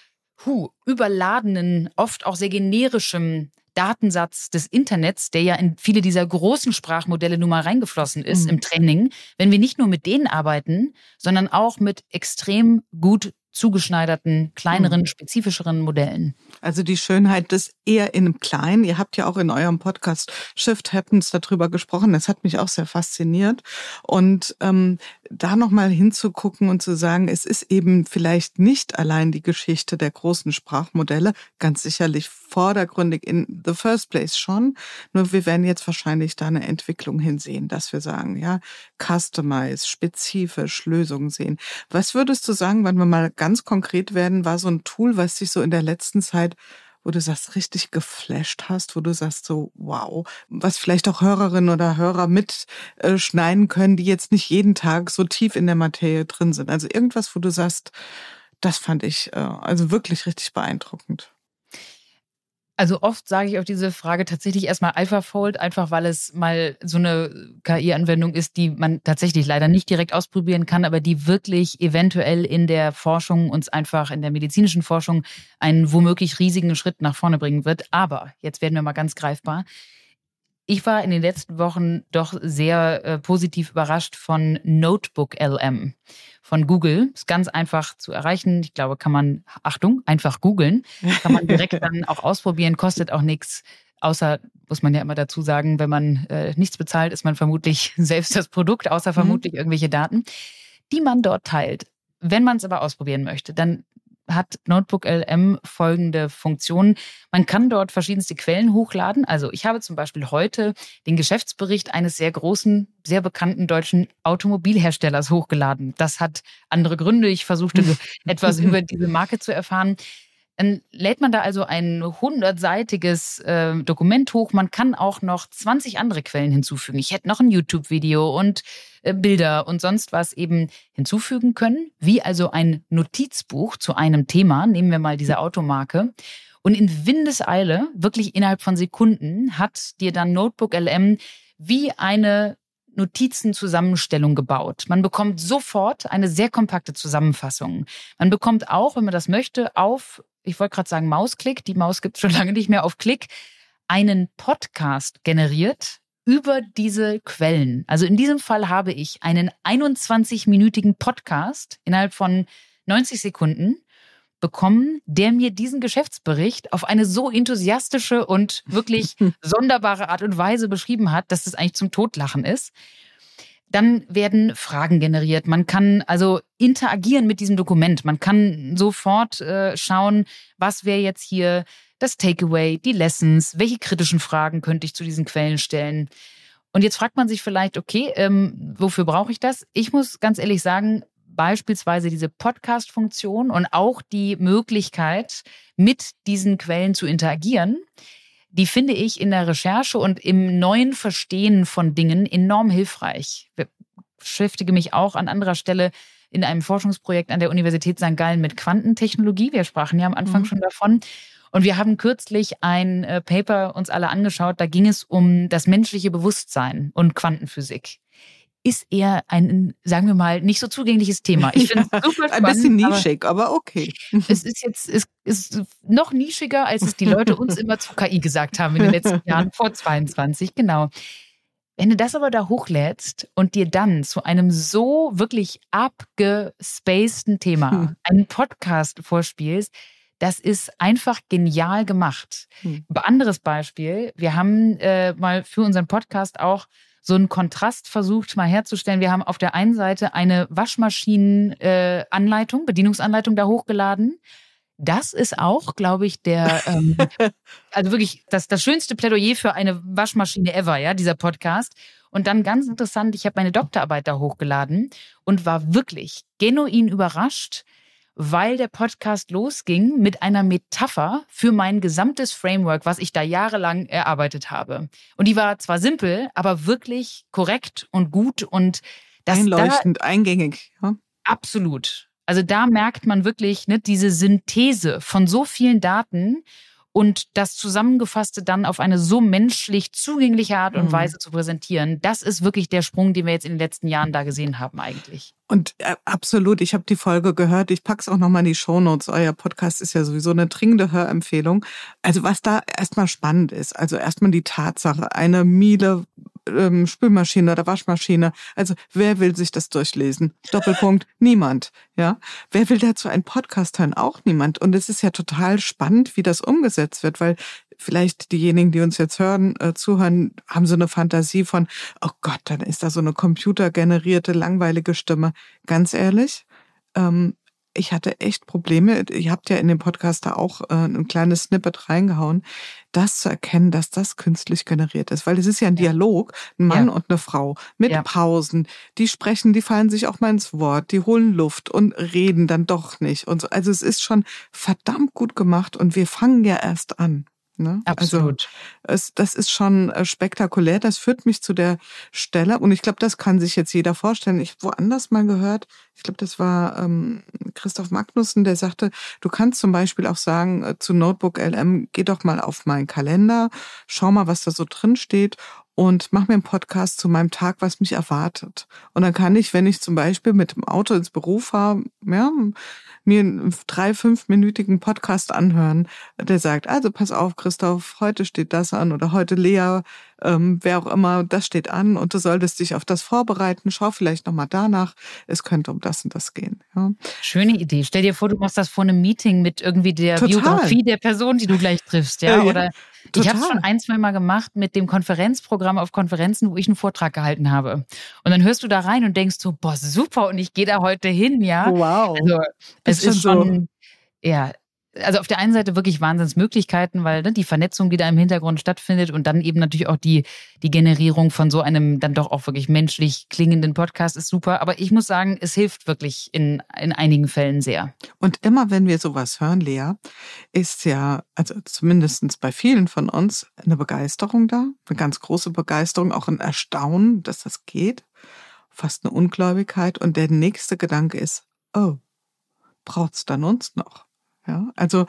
überladenen, oft auch sehr generischen Datensatz des Internets, der ja in viele dieser großen Sprachmodelle nun mal reingeflossen ist im Training, wenn wir nicht nur mit denen arbeiten, sondern auch mit extrem gut zugeschneiderten, kleineren, spezifischeren Modellen.
Also die Schönheit des eher in einem Kleinen. Ihr habt ja auch in eurem Podcast Shift Happens darüber gesprochen. Das hat mich auch sehr fasziniert. Und da nochmal hinzugucken und zu sagen, es ist eben vielleicht nicht allein die Geschichte der großen Sprachmodelle, ganz sicherlich vordergründig in the first place schon, nur wir werden jetzt wahrscheinlich da eine Entwicklung hinsehen, dass wir sagen, ja, customize, spezifisch Lösungen sehen. Was würdest du sagen, wenn wir mal ganz konkret werden, war so ein Tool, was dich so in der letzten Zeit, wo du sagst, richtig geflasht hast, wo du sagst so, wow, was vielleicht auch Hörerinnen oder Hörer mitschneiden können, die jetzt nicht jeden Tag so tief in der Materie drin sind. Also irgendwas, wo du sagst, das fand ich also wirklich richtig beeindruckend.
Also oft sage ich auf diese Frage tatsächlich erstmal AlphaFold, einfach weil es mal so eine KI-Anwendung ist, die man tatsächlich leider nicht direkt ausprobieren kann, aber die wirklich eventuell in der Forschung, uns einfach in der medizinischen Forschung einen womöglich riesigen Schritt nach vorne bringen wird. Aber jetzt werden wir mal ganz greifbar. Ich war in den letzten Wochen doch sehr positiv überrascht von NotebookLM von Google. Ist ganz einfach zu erreichen. Ich glaube, kann man, Achtung, einfach googeln. Kann man direkt dann auch ausprobieren, kostet auch nichts. Außer, muss man ja immer dazu sagen, wenn man nichts bezahlt, ist man vermutlich selbst das Produkt, außer vermutlich irgendwelche Daten, die man dort teilt. Wenn man es aber ausprobieren möchte, dann hat NotebookLM folgende Funktionen. Man kann dort verschiedenste Quellen hochladen. Also ich habe zum Beispiel heute den Geschäftsbericht eines sehr großen, sehr bekannten deutschen Automobilherstellers hochgeladen. Das hat andere Gründe. Ich versuchte etwas über diese Marke zu erfahren. Dann lädt man da also ein 100-seitiges Dokument hoch. Man kann auch noch 20 andere Quellen hinzufügen. Ich hätte noch ein YouTube-Video und Bilder und sonst was eben hinzufügen können. Wie also ein Notizbuch zu einem Thema. Nehmen wir mal diese Automarke. Und in Windeseile, wirklich innerhalb von Sekunden, hat dir dann NotebookLM wie eine Notizenzusammenstellung gebaut. Man bekommt sofort eine sehr kompakte Zusammenfassung. Man bekommt auch, wenn man das möchte, auf, ich wollte gerade sagen Mausklick, die Maus gibt es schon lange nicht mehr, auf Klick, einen Podcast generiert über diese Quellen. Also in diesem Fall habe ich einen 21-minütigen Podcast innerhalb von 90 Sekunden bekommen, der mir diesen Geschäftsbericht auf eine so enthusiastische und wirklich sonderbare Art und Weise beschrieben hat, dass es eigentlich zum Totlachen ist. Dann werden Fragen generiert. Man kann also interagieren mit diesem Dokument. Man kann sofort schauen, was wäre jetzt hier das Takeaway, die Lessons, welche kritischen Fragen könnte ich zu diesen Quellen stellen. Und jetzt fragt man sich vielleicht, okay, wofür brauche ich das? Ich muss ganz ehrlich sagen, beispielsweise diese Podcast-Funktion und auch die Möglichkeit, mit diesen Quellen zu interagieren, die finde ich in der Recherche und im neuen Verstehen von Dingen enorm hilfreich. Ich beschäftige mich auch an anderer Stelle in einem Forschungsprojekt an der Universität St. Gallen mit Quantentechnologie. Wir sprachen ja am Anfang schon davon. Und wir haben kürzlich ein Paper uns alle angeschaut, da ging es um das menschliche Bewusstsein und Quantenphysik. Ist eher ein, sagen wir mal, nicht so zugängliches Thema. Ich finde es super spannend.
Ein bisschen nischig, aber okay.
Es ist jetzt ist noch nischiger, als es die Leute uns immer zu KI gesagt haben in den letzten Jahren, vor 22, genau. Wenn du das aber da hochlädst und dir dann zu einem so wirklich abgespaceden Thema einen Podcast vorspielst, das ist einfach genial gemacht. Anderes Beispiel, wir haben mal für unseren Podcast auch so einen Kontrast versucht mal herzustellen. Wir haben auf der einen Seite eine Waschmaschinen-Anleitung, Bedienungsanleitung da hochgeladen. Das ist auch, glaube ich, also wirklich das schönste Plädoyer für eine Waschmaschine ever, ja, dieser Podcast. Und dann ganz interessant, ich habe meine Doktorarbeit da hochgeladen und war wirklich genuin überrascht, weil der Podcast losging mit einer Metapher für mein gesamtes Framework, was ich da jahrelang erarbeitet habe. Und die war zwar simpel, aber wirklich korrekt und gut und das
einleuchtend, eingängig. Ja.
Absolut. Also da merkt man wirklich, ne, diese Synthese von so vielen Daten und das Zusammengefasste dann auf eine so menschlich zugängliche Art und Weise zu präsentieren, das ist wirklich der Sprung, den wir jetzt in den letzten Jahren da gesehen haben eigentlich.
Und absolut, ich habe die Folge gehört, ich pack's auch nochmal in die Shownotes. Euer Podcast ist ja sowieso eine dringende Hörempfehlung. Also was da erstmal spannend ist, also erstmal die Tatsache, eine Spülmaschine oder Waschmaschine. Also wer will sich das durchlesen? Doppelpunkt, niemand. Ja, wer will dazu einen Podcast hören? Auch niemand. Und es ist ja total spannend, wie das umgesetzt wird, weil vielleicht diejenigen, die uns jetzt hören, zuhören, haben so eine Fantasie von, oh Gott, dann ist da so eine computergenerierte, langweilige Stimme. Ganz ehrlich, ich hatte echt Probleme. Ihr habt ja in dem Podcast da auch ein kleines Snippet reingehauen, das zu erkennen, dass das künstlich generiert ist. Weil es ist ja ein Dialog, ein Mann und eine Frau mit Pausen. Die sprechen, die fallen sich auch mal ins Wort, die holen Luft und reden dann doch nicht. Und so. Also es ist schon verdammt gut gemacht und wir fangen ja erst an. Ne?
Absolut.
Also das ist schon spektakulär. Das führt mich zu der Stelle und ich glaube, das kann sich jetzt jeder vorstellen. Ich habe woanders mal gehört, ich glaube, das war Christoph Magnussen, der sagte, du kannst zum Beispiel auch sagen zu Notebook LM, geh doch mal auf meinen Kalender, schau mal, was da so drin steht und mach mir einen Podcast zu meinem Tag, was mich erwartet. Und dann kann ich, wenn ich zum Beispiel mit dem Auto ins Büro fahre, ja, mir einen 3-5-minütigen Podcast anhören, der sagt, also pass auf, Christoph, heute steht das an oder heute Lea, wer auch immer, das steht an und du solltest dich auf das vorbereiten, schau vielleicht nochmal danach, es könnte um das und das gehen. Ja.
Schöne Idee. Stell dir vor, du machst das vor einem Meeting mit irgendwie der Biografie der Person, die du gleich triffst. Ja? Oder ich habe es schon 1-2 Mal gemacht mit dem Konferenzprogramm auf Konferenzen, wo ich einen Vortrag gehalten habe. Und dann hörst du da rein und denkst so, boah, super, und ich gehe da heute hin, ja.
Wow.
Also, es ist schon, ja, also auf der einen Seite wirklich Wahnsinnsmöglichkeiten, weil die Vernetzung, die da im Hintergrund stattfindet und dann eben natürlich auch die Generierung von so einem dann doch auch wirklich menschlich klingenden Podcast ist super. Aber ich muss sagen, es hilft wirklich in einigen Fällen sehr.
Und immer wenn wir sowas hören, Lea, ist ja, also zumindest bei vielen von uns, eine Begeisterung da, eine ganz große Begeisterung, auch ein Erstaunen, dass das geht, fast eine Ungläubigkeit. Und der nächste Gedanke ist, oh, braucht's dann uns noch? Ja, also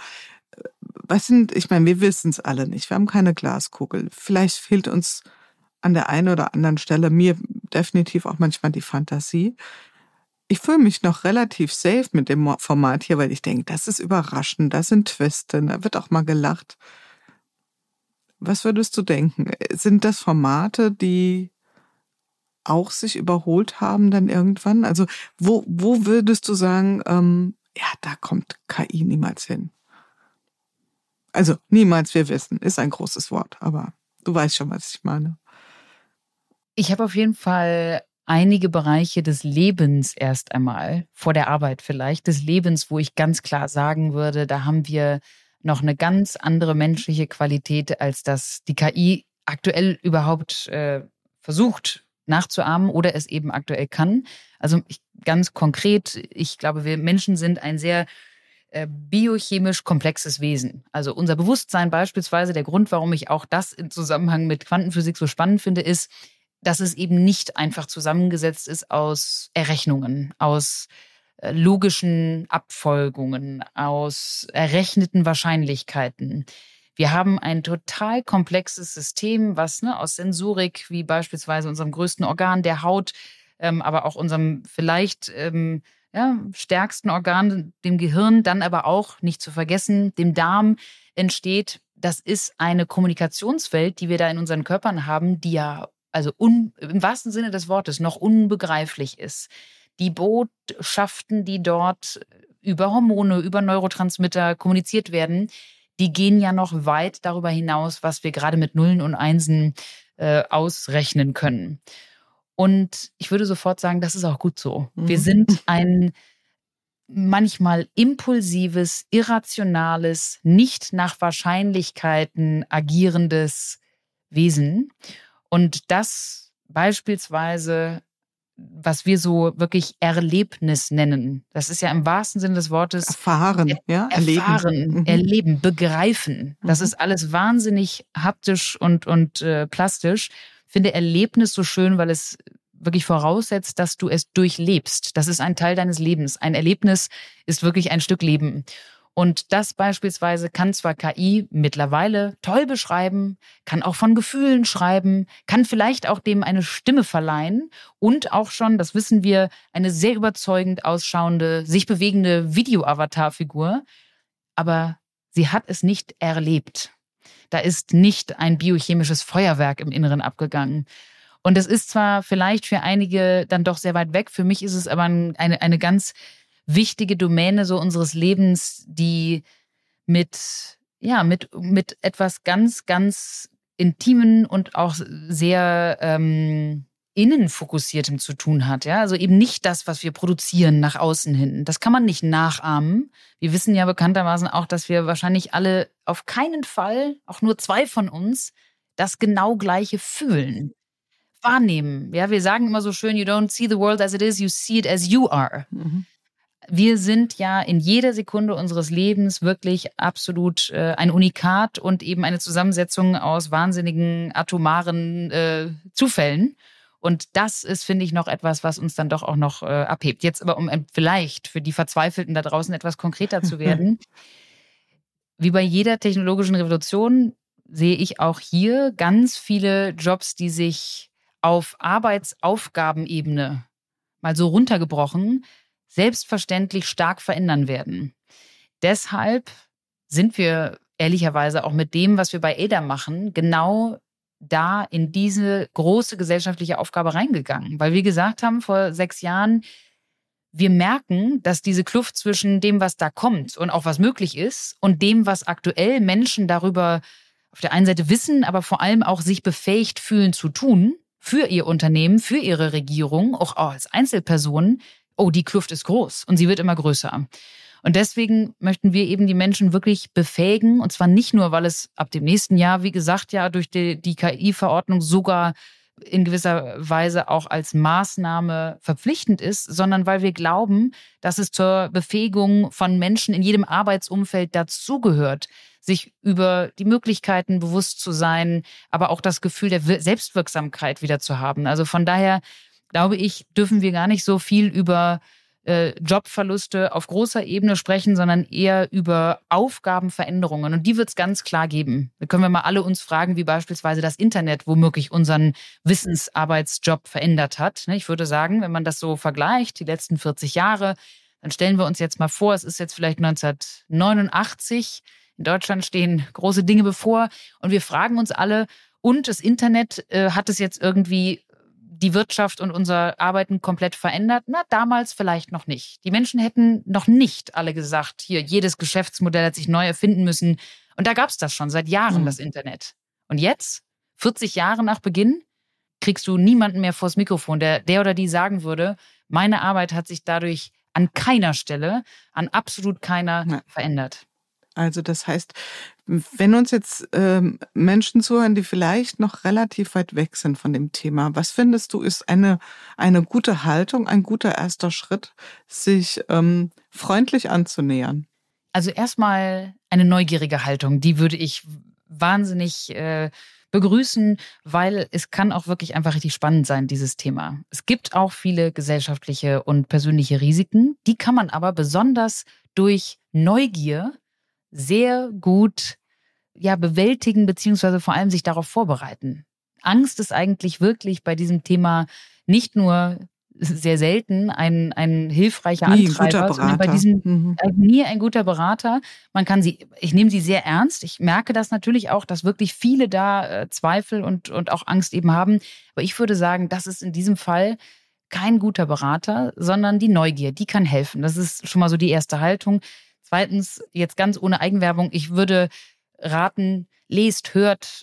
ich meine, wir wissen es alle nicht. Wir haben keine Glaskugel. Vielleicht fehlt uns an der einen oder anderen Stelle, mir definitiv auch manchmal die Fantasie. Ich fühle mich noch relativ safe mit dem Format hier, weil ich denke, das ist überraschend, das sind Twiste, da wird auch mal gelacht. Was würdest du denken? Sind das Formate, die auch sich überholt haben dann irgendwann? Also wo würdest du sagen, ja, da kommt KI niemals hin. Also niemals, wir wissen, ist ein großes Wort, aber du weißt schon, was ich meine.
Ich habe auf jeden Fall einige Bereiche des Lebens erst einmal, vor der Arbeit vielleicht, des Lebens, wo ich ganz klar sagen würde, da haben wir noch eine ganz andere menschliche Qualität, als das die KI aktuell überhaupt versucht nachzuahmen oder es eben aktuell kann. Also ganz konkret, ich glaube, wir Menschen sind ein sehr biochemisch komplexes Wesen. Also unser Bewusstsein beispielsweise, der Grund, warum ich auch das im Zusammenhang mit Quantenphysik so spannend finde, ist, dass es eben nicht einfach zusammengesetzt ist aus Errechnungen, aus logischen Abfolgungen, aus errechneten Wahrscheinlichkeiten. Wir haben ein total komplexes System, was aus Sensorik, wie beispielsweise unserem größten Organ, der Haut, aber auch unserem vielleicht stärksten Organ, dem Gehirn, dann aber auch, nicht zu vergessen, dem Darm entsteht. Das ist eine Kommunikationswelt, die wir da in unseren Körpern haben, die ja also im wahrsten Sinne des Wortes noch unbegreiflich ist. Die Botschaften, die dort über Hormone, über Neurotransmitter kommuniziert werden, die gehen ja noch weit darüber hinaus, was wir gerade mit Nullen und Einsen ausrechnen können. Und ich würde sofort sagen, das ist auch gut so. Wir sind ein manchmal impulsives, irrationales, nicht nach Wahrscheinlichkeiten agierendes Wesen. Und das beispielsweise, was wir so wirklich Erlebnis nennen, das ist ja im wahrsten Sinne des Wortes
erfahren,
erleben, begreifen. Das ist alles wahnsinnig haptisch und plastisch. Ich finde Erlebnis so schön, weil es wirklich voraussetzt, dass du es durchlebst. Das ist ein Teil deines Lebens. Ein Erlebnis ist wirklich ein Stück Leben. Und das beispielsweise kann zwar KI mittlerweile toll beschreiben, kann auch von Gefühlen schreiben, kann vielleicht auch dem eine Stimme verleihen und auch schon, das wissen wir, eine sehr überzeugend ausschauende, sich bewegende Video-Avatar-Figur. Aber sie hat es nicht erlebt. Da ist nicht ein biochemisches Feuerwerk im Inneren abgegangen. Und es ist zwar vielleicht für einige dann doch sehr weit weg, für mich ist es aber eine ganz wichtige Domäne so unseres Lebens, die mit etwas ganz, ganz Intimen und auch sehr innenfokussiertem zu tun hat. Ja? Also eben nicht das, was wir produzieren nach außen hin. Das kann man nicht nachahmen. Wir wissen ja bekanntermaßen auch, dass wir wahrscheinlich alle auf keinen Fall, auch nur 2 von uns, das genau Gleiche fühlen, wahrnehmen. Ja, wir sagen immer so schön, you don't see the world as it is, you see it as you are.
Mhm.
Wir sind ja in jeder Sekunde unseres Lebens wirklich absolut ein Unikat und eben eine Zusammensetzung aus wahnsinnigen atomaren Zufällen. Und das ist, finde ich, noch etwas, was uns dann doch auch noch abhebt. Jetzt aber, um vielleicht für die Verzweifelten da draußen etwas konkreter zu werden. Wie bei jeder technologischen Revolution sehe ich auch hier ganz viele Jobs, die sich auf Arbeitsaufgabenebene mal so runtergebrochen selbstverständlich stark verändern werden. Deshalb sind wir ehrlicherweise auch mit dem, was wir bei Ada machen, genau da in diese große gesellschaftliche Aufgabe reingegangen. Weil wir gesagt haben vor 6 Jahren, wir merken, dass diese Kluft zwischen dem, was da kommt und auch was möglich ist und dem, was aktuell Menschen darüber auf der einen Seite wissen, aber vor allem auch sich befähigt fühlen zu tun, für ihr Unternehmen, für ihre Regierung, auch als Einzelpersonen, die Kluft ist groß und sie wird immer größer. Und deswegen möchten wir eben die Menschen wirklich befähigen, und zwar nicht nur, weil es ab dem nächsten Jahr, wie gesagt, ja durch die KI-Verordnung sogar in gewisser Weise auch als Maßnahme verpflichtend ist, sondern weil wir glauben, dass es zur Befähigung von Menschen in jedem Arbeitsumfeld dazugehört, sich über die Möglichkeiten bewusst zu sein, aber auch das Gefühl der Selbstwirksamkeit wieder zu haben. Also von daher glaube ich, dürfen wir gar nicht so viel über Jobverluste auf großer Ebene sprechen, sondern eher über Aufgabenveränderungen. Und die wird es ganz klar geben. Da können wir mal alle uns fragen, wie beispielsweise das Internet womöglich unseren Wissensarbeitsjob verändert hat. Ich würde sagen, wenn man das so vergleicht, die letzten 40 Jahre, dann stellen wir uns jetzt mal vor, es ist jetzt vielleicht 1989, in Deutschland stehen große Dinge bevor und wir fragen uns alle, und das Internet hat es jetzt irgendwie die Wirtschaft und unser Arbeiten komplett verändert? Na, damals vielleicht noch nicht. Die Menschen hätten noch nicht alle gesagt, hier, jedes Geschäftsmodell hat sich neu erfinden müssen. Und da gab es das schon seit Jahren, das Internet. Und jetzt, 40 Jahre nach Beginn, kriegst du niemanden mehr vors Mikrofon, der oder die sagen würde, meine Arbeit hat sich dadurch an keiner Stelle, an absolut keiner verändert.
Also das heißt, wenn uns jetzt Menschen zuhören, die vielleicht noch relativ weit weg sind von dem Thema, was findest du, ist eine gute Haltung, ein guter erster Schritt, sich freundlich anzunähern?
Also erstmal eine neugierige Haltung, die würde ich wahnsinnig begrüßen, weil es kann auch wirklich einfach richtig spannend sein, dieses Thema. Es gibt auch viele gesellschaftliche und persönliche Risiken, die kann man aber besonders durch Neugier sehr gut bewältigen, beziehungsweise vor allem sich darauf vorbereiten. Angst ist eigentlich wirklich bei diesem Thema nicht nur sehr selten ein hilfreicher Antreiber, sondern bei diesem nie ein guter Berater. Ich nehme sie sehr ernst. Ich merke das natürlich auch, dass wirklich viele da Zweifel und auch Angst eben haben. Aber ich würde sagen, das ist in diesem Fall kein guter Berater, sondern die Neugier, die kann helfen. Das ist schon mal so die erste Haltung. Zweitens, jetzt ganz ohne Eigenwerbung, ich würde raten, lest, hört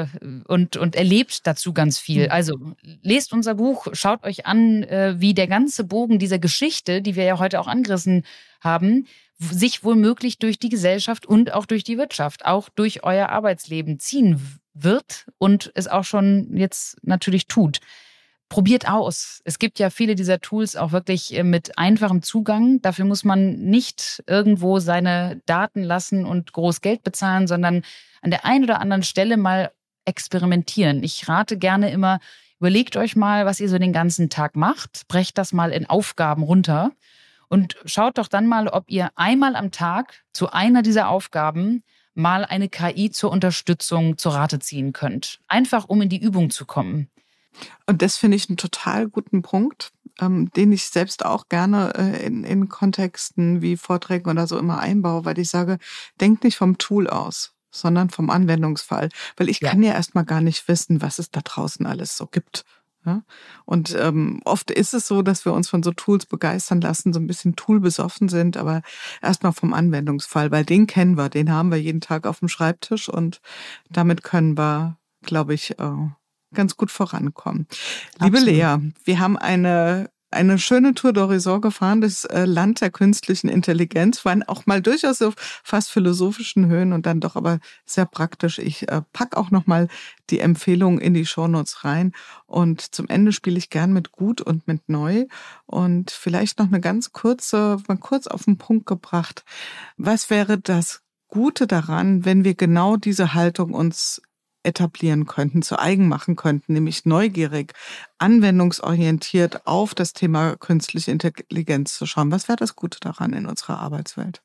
und erlebt dazu ganz viel. Also lest unser Buch, schaut euch an, wie der ganze Bogen dieser Geschichte, die wir ja heute auch angerissen haben, sich womöglich durch die Gesellschaft und auch durch die Wirtschaft, auch durch euer Arbeitsleben ziehen wird und es auch schon jetzt natürlich tut. Probiert aus. Es gibt ja viele dieser Tools auch wirklich mit einfachem Zugang. Dafür muss man nicht irgendwo seine Daten lassen und groß Geld bezahlen, sondern an der einen oder anderen Stelle mal experimentieren. Ich rate gerne immer, überlegt euch mal, was ihr so den ganzen Tag macht. Brecht das mal in Aufgaben runter und schaut doch dann mal, ob ihr einmal am Tag zu einer dieser Aufgaben mal eine KI zur Unterstützung zur Rate ziehen könnt. Einfach, um in die Übung zu kommen.
Und das finde ich einen total guten Punkt, den ich selbst auch gerne in Kontexten wie Vorträgen oder so immer einbaue, weil ich sage, denkt nicht vom Tool aus, sondern vom Anwendungsfall. Weil ich kann ja erstmal gar nicht wissen, was es da draußen alles so gibt. Ja? Und oft ist es so, dass wir uns von so Tools begeistern lassen, so ein bisschen toolbesoffen sind, aber erstmal vom Anwendungsfall, weil den kennen wir, den haben wir jeden Tag auf dem Schreibtisch und damit können wir, glaube ich, ganz gut vorankommen. Liebe
Absolut.
Lea, wir haben eine schöne Tour d'Horizon gefahren, das Land der künstlichen Intelligenz, waren auch mal durchaus auf fast philosophischen Höhen und dann doch aber sehr praktisch. Ich pack auch nochmal die Empfehlungen in die Shownotes rein und zum Ende spiele ich gern mit gut und mit neu und vielleicht noch eine ganz kurze, mal kurz auf den Punkt gebracht. Was wäre das Gute daran, wenn wir genau diese Haltung uns etablieren könnten, zu eigen machen könnten, nämlich neugierig, anwendungsorientiert auf das Thema künstliche Intelligenz zu schauen? Was wäre das Gute daran in unserer Arbeitswelt?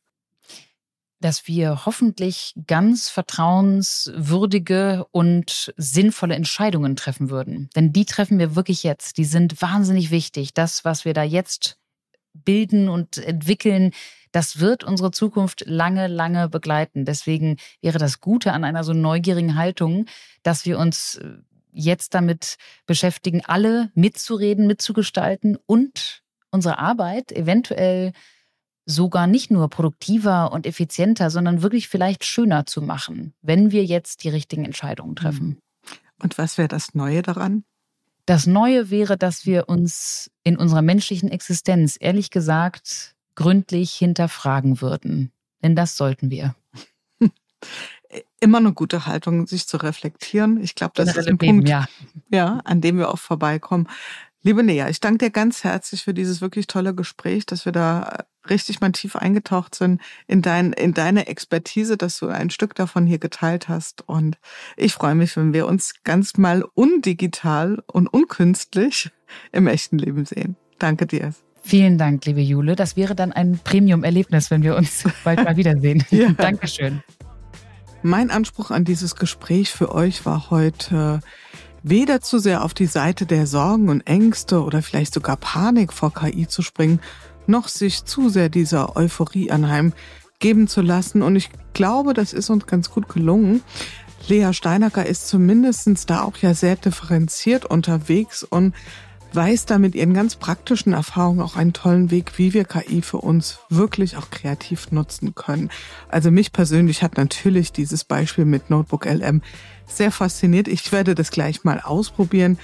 Dass wir hoffentlich ganz vertrauenswürdige und sinnvolle Entscheidungen treffen würden. Denn die treffen wir wirklich jetzt. Die sind wahnsinnig wichtig. Das, was wir da jetzt bilden und entwickeln, das wird unsere Zukunft lange, lange begleiten. Deswegen wäre das Gute an einer so neugierigen Haltung, dass wir uns jetzt damit beschäftigen, alle mitzureden, mitzugestalten und unsere Arbeit eventuell sogar nicht nur produktiver und effizienter, sondern wirklich vielleicht schöner zu machen, wenn wir jetzt die richtigen Entscheidungen treffen.
Und was wäre das Neue daran?
Das Neue wäre, dass wir uns in unserer menschlichen Existenz, ehrlich gesagt, gründlich hinterfragen würden. Denn das sollten wir.
Immer eine gute Haltung, sich zu reflektieren. Ich glaube, das ist ein Punkt, ja, an dem wir auch vorbeikommen. Liebe Lea, ich danke dir ganz herzlich für dieses wirklich tolle Gespräch, dass wir da richtig mal tief eingetaucht sind in deine Expertise, dass du ein Stück davon hier geteilt hast. Und ich freue mich, wenn wir uns ganz mal undigital und unkünstlich im echten Leben sehen. Danke dir.
Vielen Dank, liebe Jule. Das wäre dann ein Premium-Erlebnis, wenn wir uns bald mal wiedersehen.
Ja.
Dankeschön.
Mein Anspruch an dieses Gespräch für euch war heute, weder zu sehr auf die Seite der Sorgen und Ängste oder vielleicht sogar Panik vor KI zu springen, noch sich zu sehr dieser Euphorie anheimgeben zu lassen. Und ich glaube, das ist uns ganz gut gelungen. Lea Steinacker ist zumindest da auch ja sehr differenziert unterwegs und weiß da mit ihren ganz praktischen Erfahrungen auch einen tollen Weg, wie wir KI für uns wirklich auch kreativ nutzen können. Also mich persönlich hat natürlich dieses Beispiel mit Notebook LM sehr fasziniert. Ich werde das gleich mal ausprobieren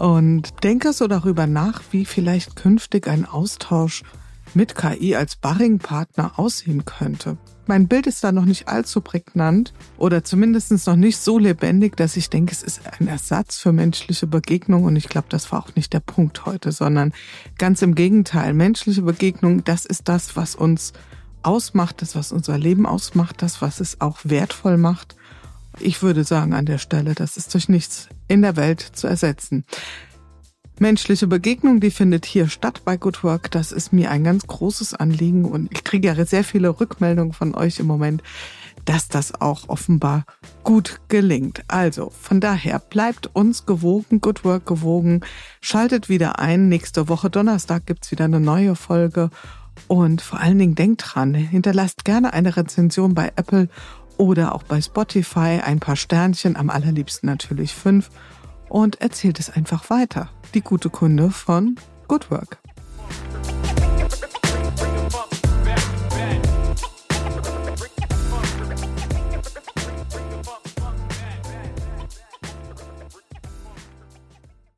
und denke so darüber nach, wie vielleicht künftig ein Austausch mit KI als Sparringpartner aussehen könnte. Mein Bild ist da noch nicht allzu prägnant oder zumindest noch nicht so lebendig, dass ich denke, es ist ein Ersatz für menschliche Begegnung. Und ich glaube, das war auch nicht der Punkt heute, sondern ganz im Gegenteil. Menschliche Begegnung, das ist das, was uns ausmacht, das, was unser Leben ausmacht, das, was es auch wertvoll macht. Ich würde sagen an der Stelle, das ist durch nichts in der Welt zu ersetzen. Menschliche Begegnung, die findet hier statt bei Good Work. Das ist mir ein ganz großes Anliegen und ich kriege ja sehr viele Rückmeldungen von euch im Moment, dass das auch offenbar gut gelingt. Also von daher bleibt uns gewogen, Good Work gewogen. Schaltet wieder ein. Nächste Woche Donnerstag gibt's wieder eine neue Folge. Und vor allen Dingen denkt dran, hinterlasst gerne eine Rezension bei Apple oder auch bei Spotify. Ein paar Sternchen, am allerliebsten natürlich 5. Und erzählt es einfach weiter. Die gute Kunde von Good Work.